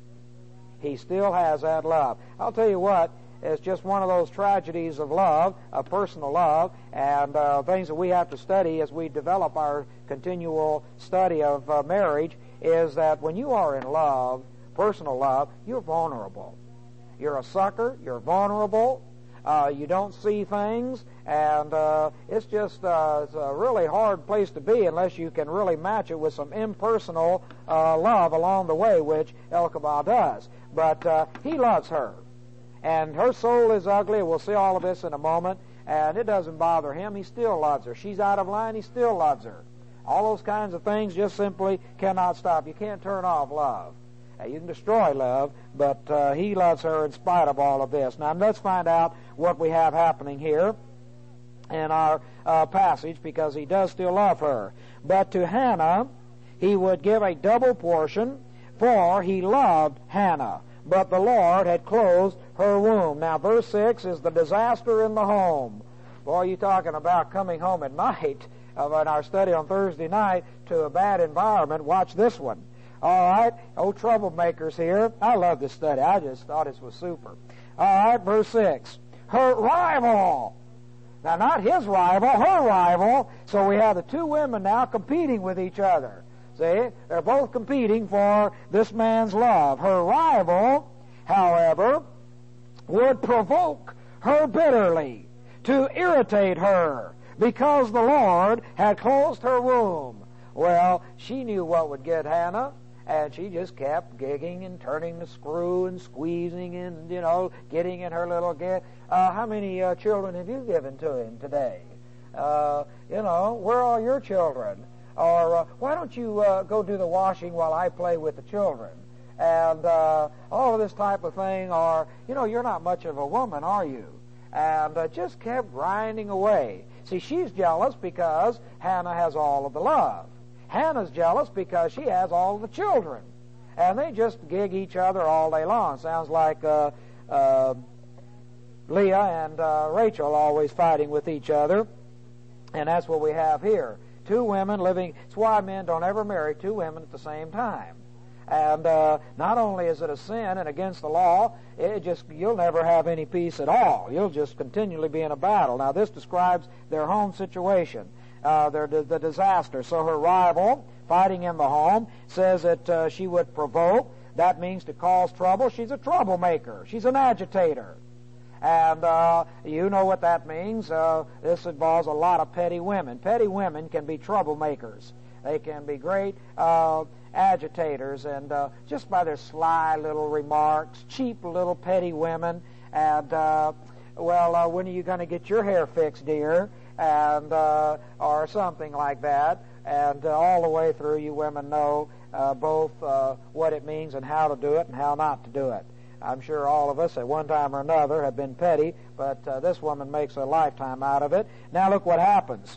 He still has that love. I'll tell you what. It's just one of those tragedies of love, of personal love, and uh, things that we have to study as we develop our continual study of uh, marriage, is that when you are in love, personal love, you're vulnerable. You're a sucker, you're vulnerable, uh, you don't see things, and uh, it's just uh, it's a really hard place to be unless you can really match it with some impersonal uh, love along the way, which Elkanah does. But uh, he loves her. And her soul is ugly. We'll see all of this in a moment. And it doesn't bother him. He still loves her. She's out of line. He still loves her. All those kinds of things just simply cannot stop. You can't turn off love. Uh, you can destroy love, but uh, he loves her in spite of all of this. Now, let's find out what we have happening here in our uh, passage, because he does still love her. But to Hannah he would give a double portion, for he loved Hannah. But the Lord had closed her womb. Now, verse six is the disaster in the home. Boy, you talking about coming home at night uh, in our study on Thursday night to a bad environment. Watch this one. All right, oh, troublemakers here. I love this study. I just thought this was super. All right, verse six. Her rival. Now, not his rival, her rival. So we have the two women now competing with each other. See, they're both competing for this man's love. Her rival, however, would provoke her bitterly to irritate her because the Lord had closed her womb. Well, she knew what would get Hannah, and she just kept gigging and turning the screw and squeezing and, you know, getting in her little get. Uh, how many uh, children have you given to him today? Uh, you know, where are your children? Or uh, why don't you uh, go do the washing while I play with the children? And uh, all of this type of thing. Or, you know, you're not much of a woman, are you? And uh, just kept grinding away. See, she's jealous because Hannah has all of the love. Hannah's jealous because she has all of the children. And they just gig each other all day long. Sounds like uh, uh, Leah and uh, Rachel always fighting with each other. And that's what we have here. Two women living. It's why men don't ever marry two women at the same time. And uh, not only is it a sin and against the law, it just you'll never have any peace at all. You'll just continually be in a battle. Now, this describes their home situation, uh, their the disaster. So her rival, fighting in the home, says that uh, she would provoke. That means to cause trouble. She's a troublemaker. She's an agitator. And uh, you know what that means. Uh, this involves a lot of petty women. Petty women can be troublemakers. They can be great uh, agitators, and uh, just by their sly little remarks, cheap little petty women. And, uh, well, uh, when are you going to get your hair fixed, dear? And uh, or something like that. And uh, all the way through, you women know uh, both uh, what it means and how to do it and how not to do it. I'm sure all of us at one time or another have been petty, but uh, this woman makes a lifetime out of it. Now look what happens.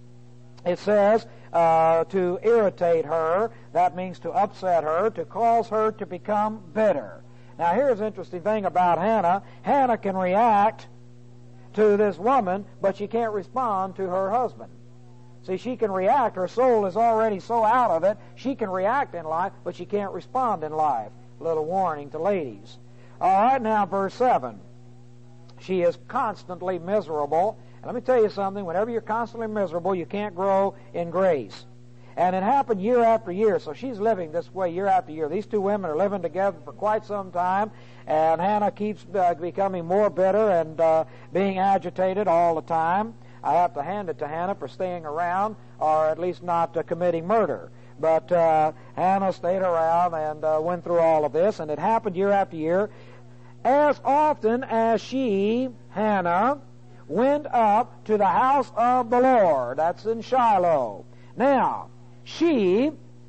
It says uh, to irritate her. That means to upset her, to cause her to become bitter. Now here's an interesting thing about Hannah. Hannah can react to this woman, but she can't respond to her husband. See, she can react. Her soul is already so out of it. She can react in life, but she can't respond in life. A little warning to ladies. All right, now verse seven. She is constantly miserable. And let me tell you something. Whenever you're constantly miserable, you can't grow in grace. And it happened year after year. So she's living this way year after year. These two women are living together for quite some time. And Hannah keeps uh, becoming more bitter and uh, being agitated all the time. I have to hand it to Hannah for staying around, or at least not uh, committing murder. But uh, Hannah stayed around and uh, went through all of this, and it happened year after year. As often as she, Hannah, went up to the house of the Lord. That's in Shiloh. Now, she,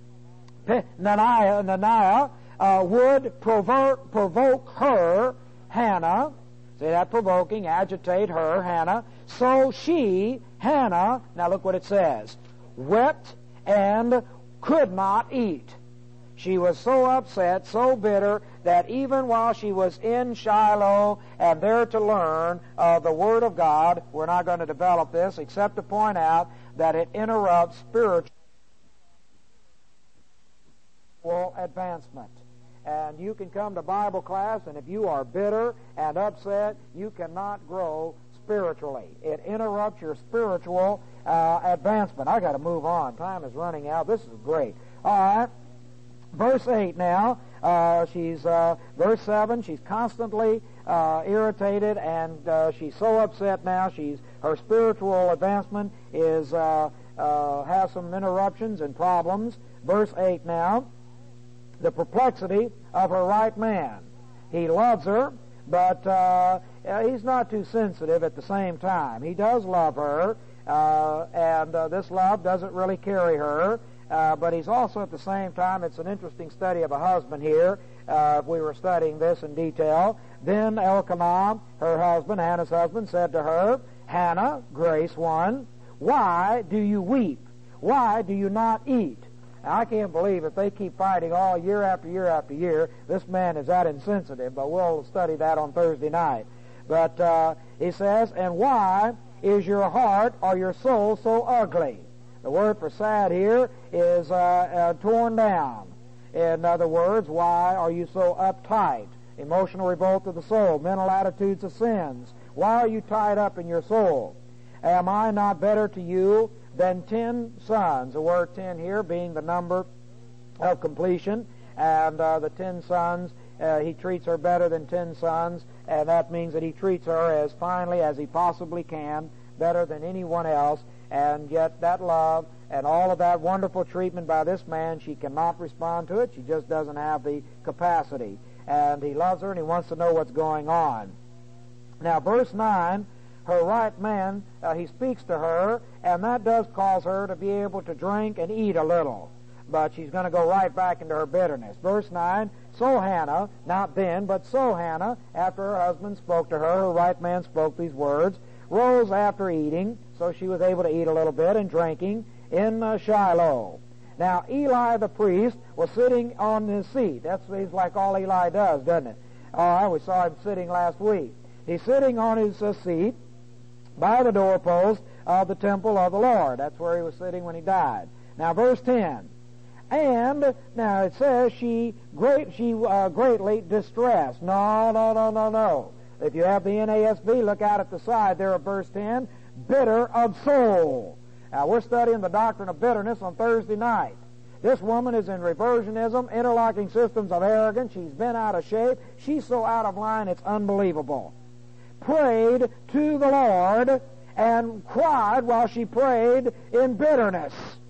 Naniah, Naniah uh, would provoke, provoke her, Hannah. See that? Provoking, agitate her, Hannah. So she, Hannah, now look what it says, wept and could not eat. She was so upset, so bitter, that even while she was in Shiloh and there to learn uh, the Word of God, we're not going to develop this except to point out that it interrupts spiritual advancement. And you can come to Bible class, and if you are bitter and upset, you cannot grow spiritually. It interrupts your spiritual uh, advancement. I got to move on. Time is running out. This is great. All right. Verse eight now. Uh, she's uh, verse seven. She's constantly uh, irritated, and uh, she's so upset now. She's her spiritual advancement is uh, uh, has some interruptions and problems. Verse eight now. The perplexity of her right man. He loves her, but uh, he's not too sensitive at the same time. He does love her, uh, and uh, this love doesn't really carry her, uh, but he's also at the same time, it's an interesting study of a husband here. Uh, if we were studying this in detail. Then Elkanah, her husband, Hannah's husband, said to her, Hannah, grace one, why do you weep? Why do you not eat? Now, I can't believe if they keep fighting all year after year after year, this man is that insensitive, but we'll study that on Thursday night. But uh, he says, and why is your heart or your soul so ugly? The word for sad here is uh, uh, torn down. In other words, why are you so uptight? Emotional revolt of the soul, mental attitudes of sins. Why are you tied up in your soul? Am I not better to you than ten sons? The word ten here being the number of completion, and uh, the ten sons, uh, he treats her better than ten sons, and that means that he treats her as finely as he possibly can, better than anyone else, and yet that love and all of that wonderful treatment by this man, she cannot respond to it. She just doesn't have the capacity. And he loves her, and he wants to know what's going on. Now, verse nine, her right man, uh, he speaks to her, and that does cause her to be able to drink and eat a little. But she's going to go right back into her bitterness. Verse nine, so Hannah, not then, but so Hannah, after her husband spoke to her, her right man spoke these words, rose after eating, so she was able to eat a little bit, and drinking in uh, Shiloh. Now, Eli the priest was sitting on his seat. That's he's like all Eli does, doesn't it? All right, we saw him sitting last week. He's sitting on his uh, seat by the doorpost of the temple of the Lord. That's where he was sitting when he died. Now, verse ten. And, now it says she great she uh, greatly distressed. No, no, no, no, no. If you have the N A S B, look out at the side there of verse ten. Bitter of soul. Now, we're studying the doctrine of bitterness on Thursday night. This woman is in reversionism, interlocking systems of arrogance. She's been out of shape. She's so out of line, it's unbelievable. Prayed to the Lord and cried while she prayed in bitterness.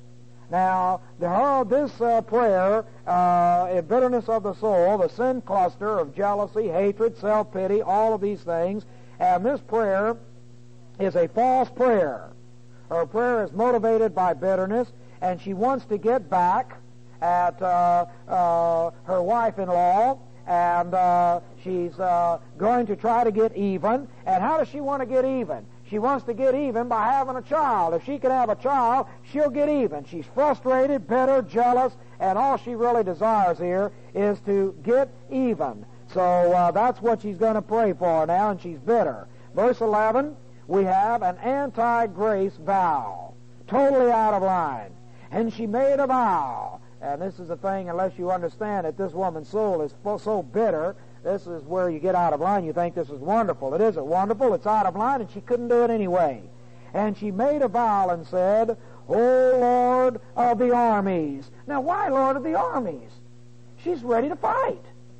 Now, the, her, this uh, prayer, uh, in bitterness of the soul, the sin cluster of jealousy, hatred, self-pity, all of these things, and this prayer is a false prayer. Her prayer is motivated by bitterness, and she wants to get back at uh, uh, her wife-in-law, and uh, she's uh, going to try to get even. And how does she want to get even? She wants to get even by having a child. If she can have a child, she'll get even. She's frustrated, bitter, jealous, and all she really desires here is to get even. So uh, that's what she's going to pray for now, and she's bitter. Verse eleven, we have an anti-grace vow, totally out of line. And she made a vow. And this is the thing, unless you understand that this woman's soul is so bitter, this is where you get out of line. You think this is wonderful. It isn't wonderful. It's out of line, and she couldn't do it anyway. And she made a vow and said, O Lord of the armies. Now, why Lord of the armies? She's ready to fight.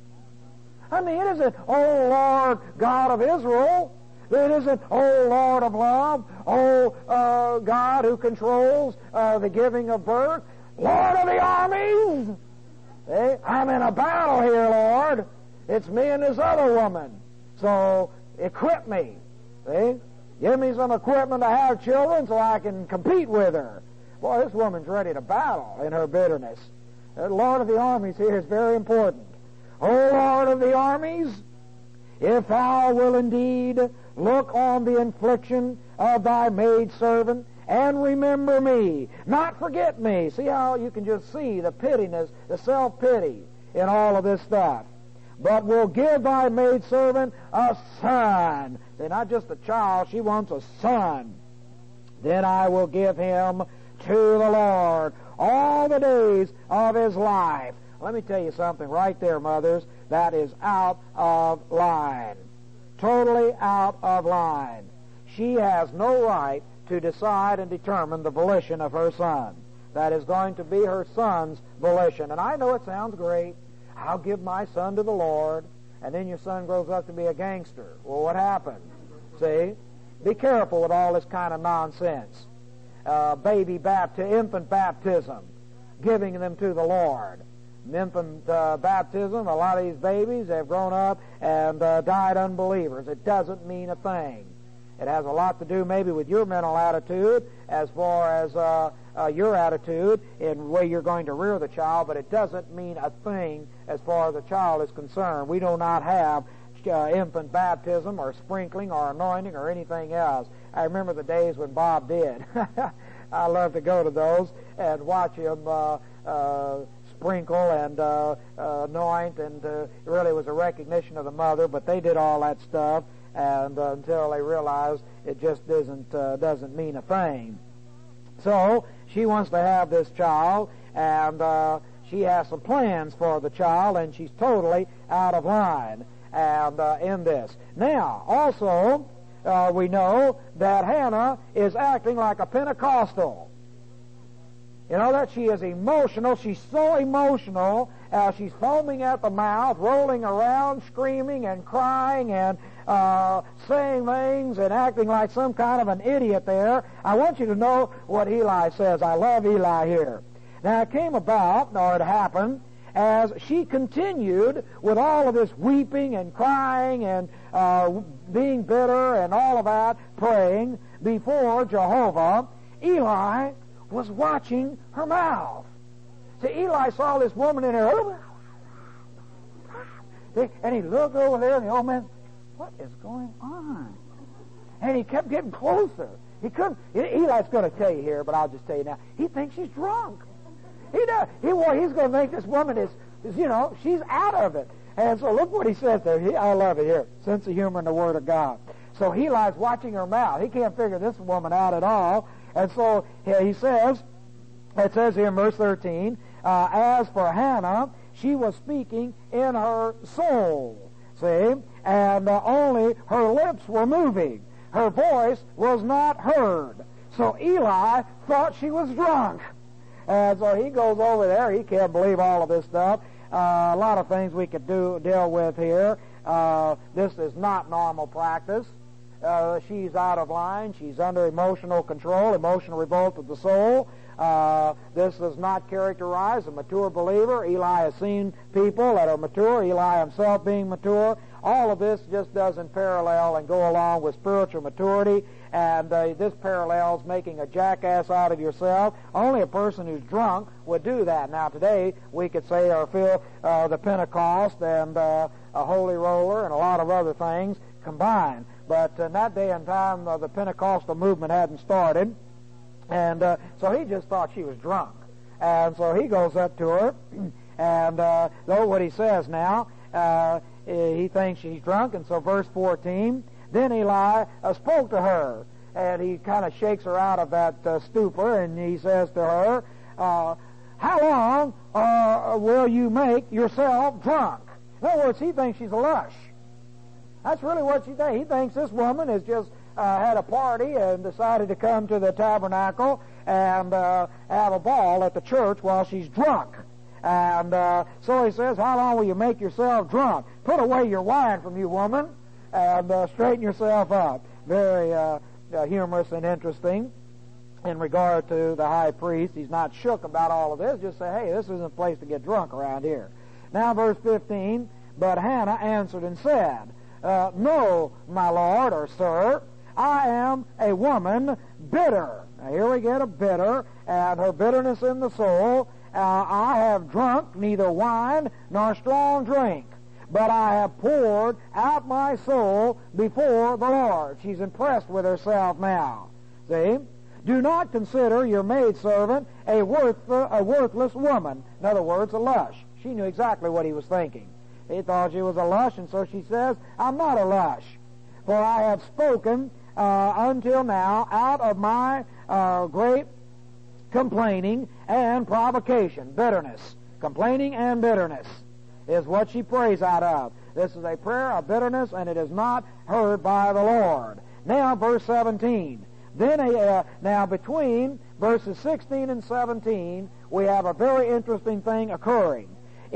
I mean, it isn't, O Lord God of Israel. It isn't, O Lord of love, O uh, God who controls uh, the giving of birth. Lord of the armies! Hey, I'm in a battle here, Lord. It's me and this other woman. So, equip me. See? Give me some equipment to have children so I can compete with her. Boy, this woman's ready to battle in her bitterness. The Lord of the armies here is very important. O Lord of the armies, if thou will indeed look on the infliction of thy maidservant, and remember me, not forget me. See how you can just see the pittiness, the self-pity in all of this stuff. But will give thy maidservant a son. See, not just a child, she wants a son. Then I will give him to the Lord all the days of his life. Let me tell you something right there, mothers, that is out of line. Totally out of line. She has no right to decide and determine the volition of her son. That is going to be her son's volition. And I know it sounds great. I'll give my son to the Lord, and then your son grows up to be a gangster. Well, what happened? See? Be careful with all this kind of nonsense. Uh, baby baptism, infant baptism, giving them to the Lord. Infant uh, baptism, a lot of these babies have grown up and uh, died unbelievers. It doesn't mean a thing. It has a lot to do maybe with your mental attitude as far as uh, uh, your attitude in the way you're going to rear the child, but it doesn't mean a thing as far as the child is concerned. We do not have uh, infant baptism or sprinkling or anointing or anything else. I remember the days when Bob did. I love to go to those and watch him uh, uh, sprinkle and uh, uh, anoint, and uh, it really was a recognition of the mother. But they did all that stuff, and uh, until they realized it just doesn't uh, doesn't mean a thing. So she wants to have this child, and uh, she has some plans for the child, and she's totally out of line and uh, in this. Now, also, uh, we know that Hannah is acting like a Pentecostal. You know that she is emotional. She's so emotional. Uh, she's foaming at the mouth, rolling around, screaming and crying and uh, saying things and acting like some kind of an idiot there. I want you to know what Eli says. I love Eli here. Now, it came about, or it happened, as she continued with all of this weeping and crying and uh, being bitter and all of that, praying before Jehovah, Eli was watching her mouth. See, Eli saw this woman in her, and he looked over there, and the old man, what is going on? And he kept getting closer. He couldn't. Eli's going to tell you here, but I'll just tell you now. He thinks she's drunk. He does. He, well, he's going to think this woman is, is, you know, she's out of it. And so look what he says there. He, I love it here. Sense of humor in the Word of God. So Eli's watching her mouth. He can't figure this woman out at all. And so he says, it says here in verse thirteen, uh, as for Hannah, she was speaking in her soul. See? And uh, only her lips were moving. Her voice was not heard. So Eli thought she was drunk. And so he goes over there. He can't believe all of this stuff. Uh, a lot of things we could do deal with here. Uh, this is not normal practice. Uh, she's out of line. She's under emotional control, emotional revolt of the soul. Uh, this does not characterize a mature believer. Eli has seen people that are mature, Eli himself being mature. All of this just doesn't parallel and go along with spiritual maturity. And uh, this parallels making a jackass out of yourself. Only a person who's drunk would do that. Now today we could say or feel uh, the Pentecost and uh, a holy roller and a lot of other things combined. But in that day and time, uh, the Pentecostal movement hadn't started. And uh, so he just thought she was drunk. And so he goes up to her, and uh, though what he says now, uh, he thinks she's drunk. And so verse fourteen, then Eli uh, spoke to her, and he kind of shakes her out of that uh, stupor, and he says to her, uh, how long uh, will you make yourself drunk? In other words, he thinks she's a lush. That's really what she thinks. He thinks this woman has just uh, had a party and decided to come to the tabernacle and uh, have a ball at the church while she's drunk. And uh, so he says, how long will you make yourself drunk? Put away your wine from you, woman, and uh, straighten yourself up. Very uh, uh, humorous and interesting in regard to the high priest. He's not shook about all of this. Just say, hey, this isn't a place to get drunk around here. Now, verse fifteen, but Hannah answered and said, Uh, no, my lord or sir, I am a woman bitter. Now here we get a bitter, and her bitterness in the soul. Uh, I have drunk neither wine nor strong drink, but I have poured out my soul before the Lord. She's impressed with herself now. See? Do not consider your maidservant a, worth, a worthless woman. In other words, a lush. She knew exactly what he was thinking. He thought she was a lush, and so she says, I'm not a lush, for I have spoken uh, until now out of my uh, great complaining and provocation. Bitterness. Complaining and bitterness is what she prays out of. This is a prayer of bitterness, and it is not heard by the Lord. Now, verse seventeen. Then, uh, now between verses sixteen and seventeen, we have a very interesting thing occurring.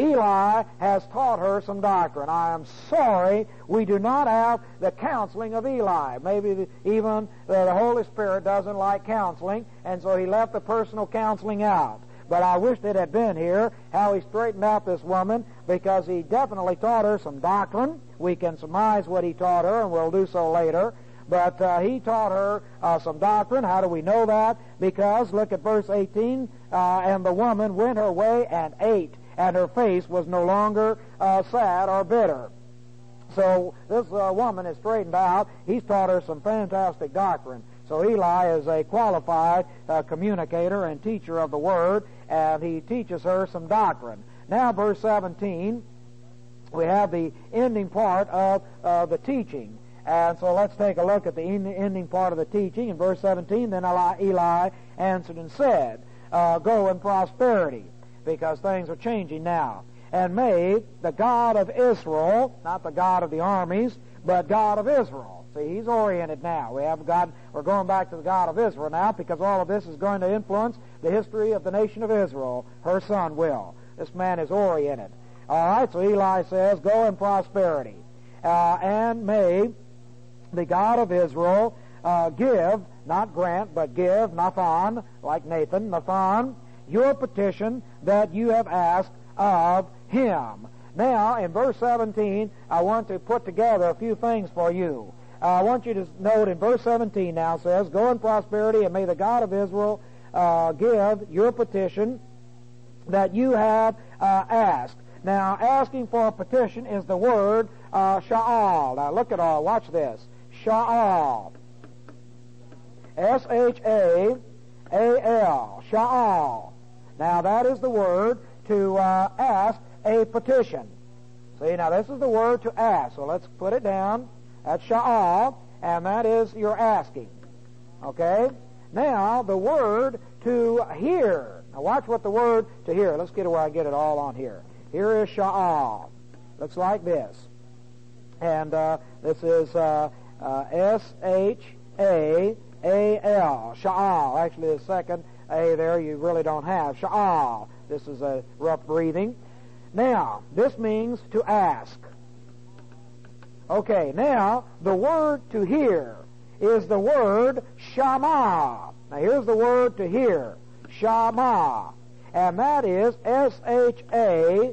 Eli has taught her some doctrine. I am sorry we do not have the counseling of Eli. Maybe the, even uh, the Holy Spirit doesn't like counseling, and so he left the personal counseling out. But I wished it had been here, how he straightened out this woman, because he definitely taught her some doctrine. We can surmise what he taught her, and we'll do so later. But uh, he taught her uh, some doctrine. How do we know that? Because, look at verse eighteen, uh, and the woman went her way and ate, and her face was no longer uh, sad or bitter. So this uh, woman is straightened out. He's taught her some fantastic doctrine. So Eli is a qualified uh, communicator and teacher of the Word, and he teaches her some doctrine. Now, verse seventeen, we have the ending part of uh, the teaching. And so let's take a look at the ending part of the teaching. In verse seventeen, then Eli, Eli answered and said, uh, Go in prosperity, because things are changing now. And may the God of Israel, not the God of the armies, but God of Israel. See, he's oriented now. We have God, we're going back to the God of Israel now, because all of this is going to influence the history of the nation of Israel. Her son will. This man is oriented. All right, so Eli says, Go in prosperity. Uh, and may the God of Israel uh, give, not grant, but give, Nathan, like Nathan, Nathan, your petition that you have asked of him. Now, in verse seventeen, I want to put together a few things for you. Uh, I want you to note in verse seventeen now says, Go in prosperity, and may the God of Israel uh, give your petition that you have uh, asked. Now, asking for a petition is the word uh, sha'al. Now, look at all. Watch this. Sha'al. S H A A L. Sha'al. Now, that is the word to uh, ask a petition. See, now this is the word to ask. So let's put it down. That's sha'al, and that is your asking. Okay? Now, the word to hear. Now, watch what the word to hear. Let's get it where I get it all on here. Here is sha'al. Looks like this. And uh, this is uh, uh, S H A A L. Sha'al. Actually, the second A there you really don't have. Sha'al. This is a rough breathing. Now, this means to ask. Okay, now, the word to hear is the word shama. Now, here's the word to hear. Shama. And that is S H A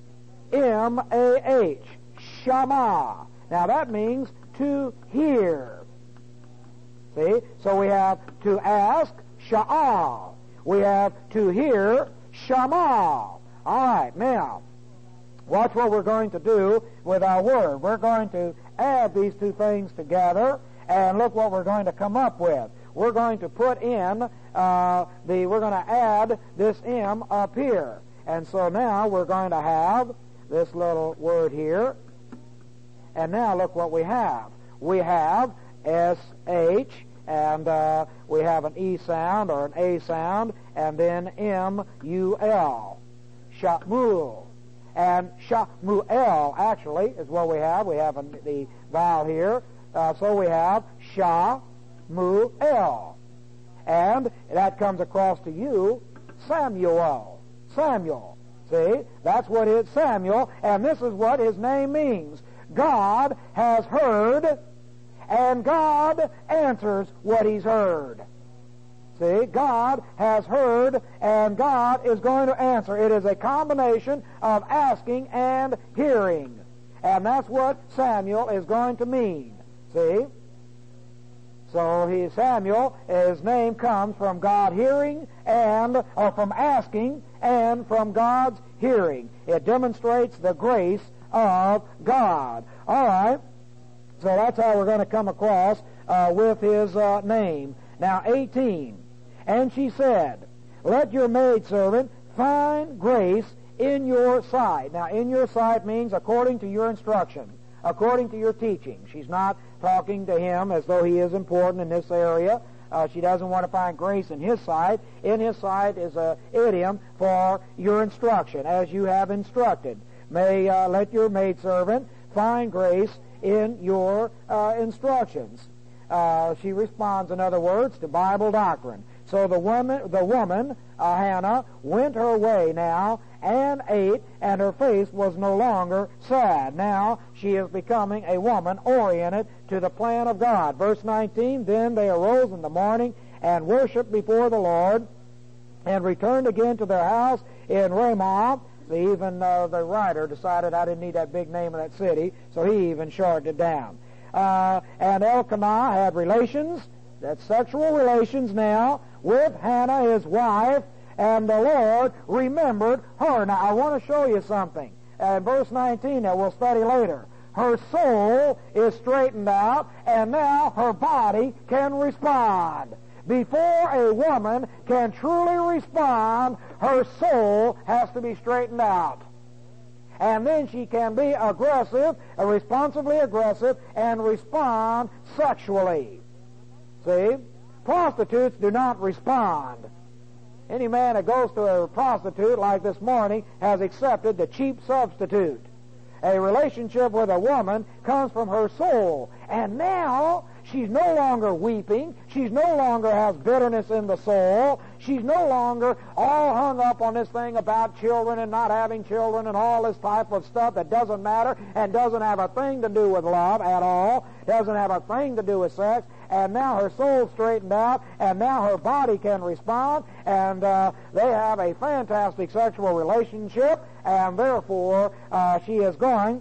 M A H. Shama. Now, that means to hear. See? So we have to ask, sha'al. We have to hear, shama. All right, now, watch what we're going to do with our word. We're going to add these two things together, and look what we're going to come up with. We're going to put in uh, the, we're going to add this M up here. And so now we're going to have this little word here. And now look what we have. We have S H, and uh, we have an E sound or an A sound, and then M U L. Sha'muel. And Sha'muel, actually, is what we have. We have a, the vowel here. Uh, so we have Sha'muel. And that comes across to you, Samuel. Samuel. See? That's what it's Samuel, and this is what his name means. God has heard, and God answers what he's heard. See, God has heard, and God is going to answer. It is a combination of asking and hearing. And that's what Samuel is going to mean. See? So he, Samuel, his name comes from God hearing, and, or from asking, and from God's hearing. It demonstrates the grace of God. All right. So that's how we're going to come across uh, with his uh, name. Now, eighteen. And she said, Let your maidservant find grace in your sight. Now, in your sight means according to your instruction, according to your teaching. She's not talking to him as though he is important in this area. Uh, she doesn't want to find grace in his sight. In his sight is a idiom for your instruction, as you have instructed. May uh, let your maidservant find grace in your uh, instructions. Uh, she responds, in other words, to Bible doctrine. So the woman, the woman, uh, Hannah, went her way now and ate, and her face was no longer sad. Now she is becoming a woman oriented to the plan of God. Verse nineteen, Then they arose in the morning and worshipped before the Lord, and returned again to their house in Ramah. See, even uh, the writer decided I didn't need that big name of that city, so he even shortened it down. Uh, and Elkanah had relations, that's sexual relations now, with Hannah, his wife, and the Lord remembered her. Now, I want to show you something. Uh, in verse nineteen that we'll study later. Her soul is straightened out, and now her body can respond. before a woman can truly respond, her soul has to be straightened out. And then she can be aggressive, uh, responsively aggressive, and respond sexually. See? Prostitutes do not respond. Any man that goes to a prostitute like this morning has accepted the cheap substitute. A relationship with a woman comes from her soul. And now she's no longer weeping. She's no longer has bitterness in the soul. She's no longer all hung up on this thing about children and not having children and all this type of stuff that doesn't matter and doesn't have a thing to do with love at all, doesn't have a thing to do with sex. And now her soul's straightened out, and now her body can respond, and uh, they have a fantastic sexual relationship, and therefore uh, she is going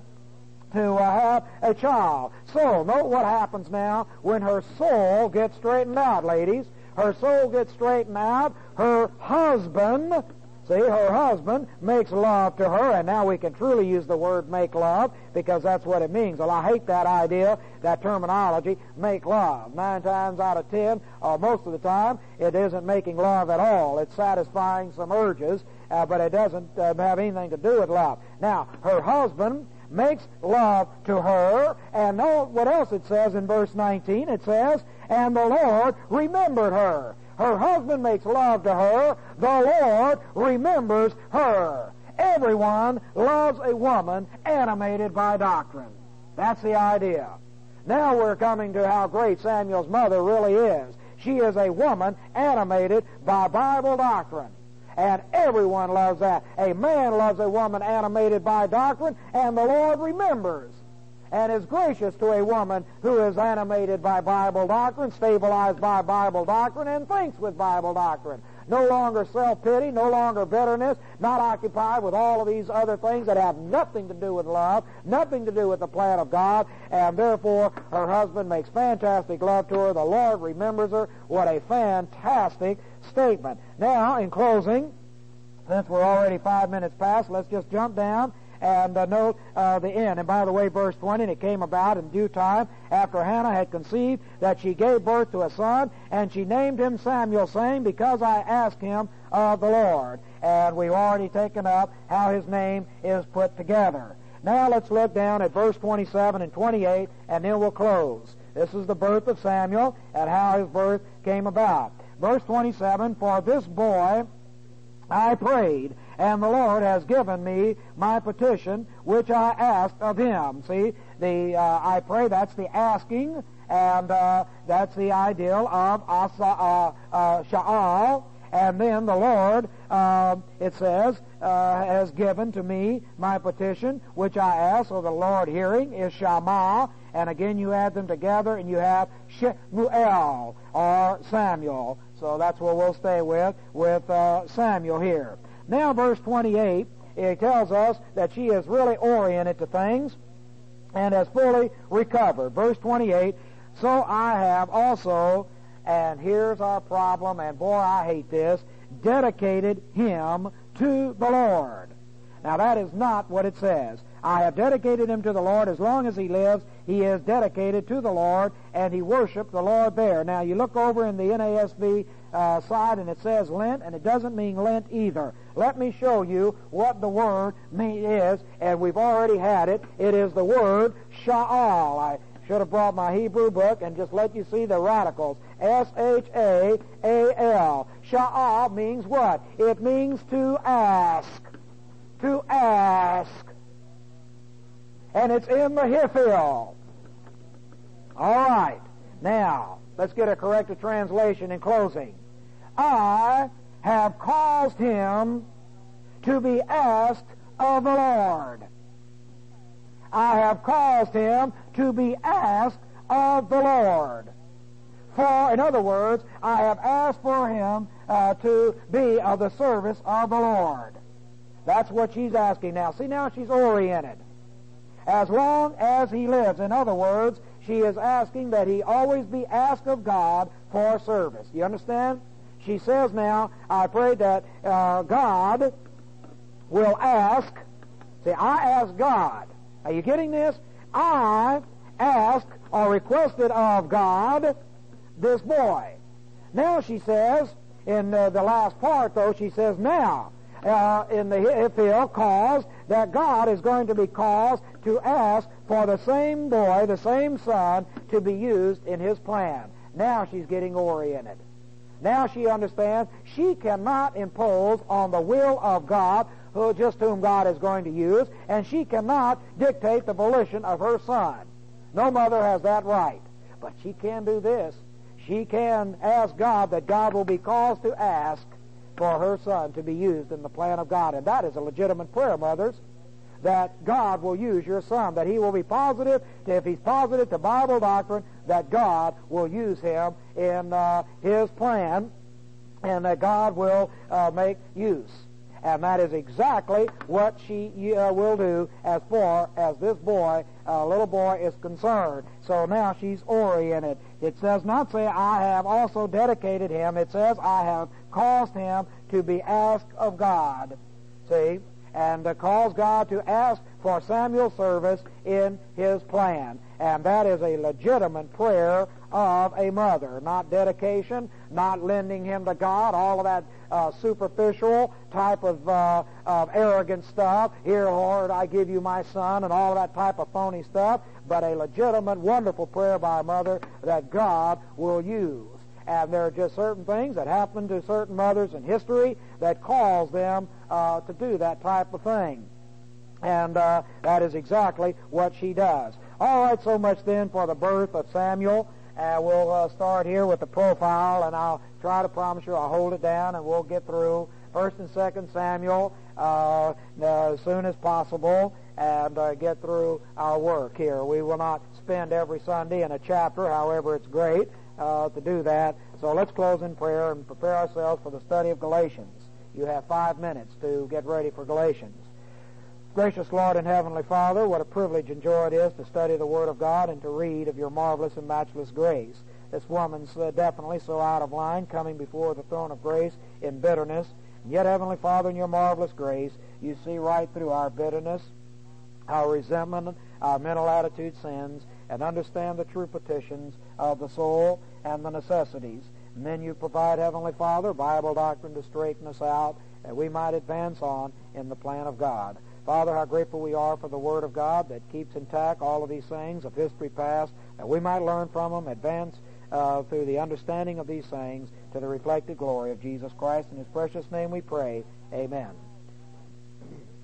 to uh, have a child. So, note what happens now when her soul gets straightened out, ladies. Her soul gets straightened out. Her husband, see, her husband makes love to her, and now we can truly use the word make love because that's what it means. Well, I hate that idea, that terminology, make love. Nine times out of ten, or most of the time, it isn't making love at all. It's satisfying some urges, uh, but it doesn't uh, have anything to do with love. Now, her husband makes love to her, and note what else it says in verse nineteen. It says, and the Lord remembered her. Her husband makes love to her. The Lord remembers her. Everyone loves a woman animated by doctrine. That's the idea. Now we're coming to how great Samuel's mother really is. She is a woman animated by Bible doctrine. And everyone loves that. A man loves a woman animated by doctrine, and the Lord remembers and is gracious to a woman who is animated by Bible doctrine, stabilized by Bible doctrine, and thinks with Bible doctrine. No longer self-pity, no longer bitterness, not occupied with all of these other things that have nothing to do with love, nothing to do with the plan of God, and therefore her husband makes fantastic love to her. The Lord remembers her. What a fantastic statement. Now, in closing, since we're already five minutes past, let's just jump down and uh, note uh, the end. And by the way, verse twenty, and it came about in due time, after Hannah had conceived, that she gave birth to a son, and she named him Samuel, saying, because I asked him of the Lord. And we've already taken up how his name is put together. Now let's look down at verse twenty-seven and twenty-eight, and then we'll close. This is the birth of Samuel and how his birth came about. Verse twenty-seven, for this boy I prayed, and the Lord has given me my petition, which I asked of him. See, the uh, I pray, that's the asking, and uh, that's the ideal of asa, uh, uh, Sha'al. And then the Lord, uh, it says, uh, has given to me my petition, which I asked. So the Lord hearing is Shammah. And again, you add them together, and you have Shemuel, or Samuel. So that's what we'll stay with, with uh, Samuel here. Now, verse twenty-eight, it tells us that she is really oriented to things and has fully recovered. Verse twenty-eight, so I have also, and here's our problem, and boy, I hate this, dedicated him to the Lord. Now, that is not what it says. I have dedicated him to the Lord. As long as he lives, he is dedicated to the Lord, and he worshiped the Lord there. Now, you look over in the N A S B uh, side, and it says Lent, and it doesn't mean Lent either. Let me show you what the word mean is, and we've already had it. It is the word Sha'al. I should have brought my Hebrew book and just let you see the radicals. S H A A L. Sha'al means what? It means to ask. To ask. And it's in the Hiphil. All right. Now, let's get a corrected translation in closing. I have caused him to be asked of the Lord. I have caused him to be asked of the Lord. For, in other words, I have asked for him uh, to be of the service of the Lord. That's what she's asking now. See, now she's oriented. As long as he lives. In other words, she is asking that he always be asked of God for service. You understand? She says now, I pray that uh, God will ask. See, I ask God. Are you getting this? I asked or requested of God this boy. Now she says, in uh, the last part though, she says, now, uh, in the if he'll cause that God is going to be caused to ask for the same boy, the same son, to be used in his plan. Now she's getting oriented. Now she understands she cannot impose on the will of God, who just whom God is going to use, and she cannot dictate the volition of her son. No mother has that right. But she can do this. She can ask God that God will be caused to ask for her son to be used in the plan of God. And that is a legitimate prayer, mothers, that God will use your son, that he will be positive, if he's positive to Bible doctrine, that God will use him in uh, his plan, and that God will uh, make use. And that is exactly what she uh, will do as far as this boy, uh, little boy, is concerned. So now she's oriented. It does not say, I have also dedicated him. It says, I have caused him to be asked of God. See? And uh, cause God to ask for Samuel's service in his plan. And that is a legitimate prayer of a mother. Not dedication, not lending him to God, all of that uh, superficial type of, uh, of arrogant stuff. Here, Lord, I give you my son, and all of that type of phony stuff. But a legitimate, wonderful prayer by a mother that God will use. And there are just certain things that happen to certain mothers in history that cause them uh, to do that type of thing. And uh, that is exactly what she does. All right, so much then for the birth of Samuel. Uh, we'll uh, start here with the profile, and I'll try to promise you I'll hold it down, and we'll get through First and Second Samuel uh, as soon as possible and uh, get through our work here. We will not spend every Sunday in a chapter, however it's great uh, to do that. So let's close in prayer and prepare ourselves for the study of Galatians. You have five minutes to get ready for Galatians. Gracious Lord and Heavenly Father, what a privilege and joy it is to study the Word of God and to read of your marvelous and matchless grace. This woman's uh, definitely so out of line, coming before the throne of grace in bitterness. And yet, Heavenly Father, in your marvelous grace, you see right through our bitterness, our resentment, our mental attitude sins, and understand the true petitions of the soul and the necessities. And then you provide, Heavenly Father, Bible doctrine to straighten us out, that we might advance on in the plan of God. Father, how grateful we are for the Word of God that keeps intact all of these things of history past, that we might learn from them, advance uh, through the understanding of these things to the reflected glory of Jesus Christ. In his precious name we pray. Amen.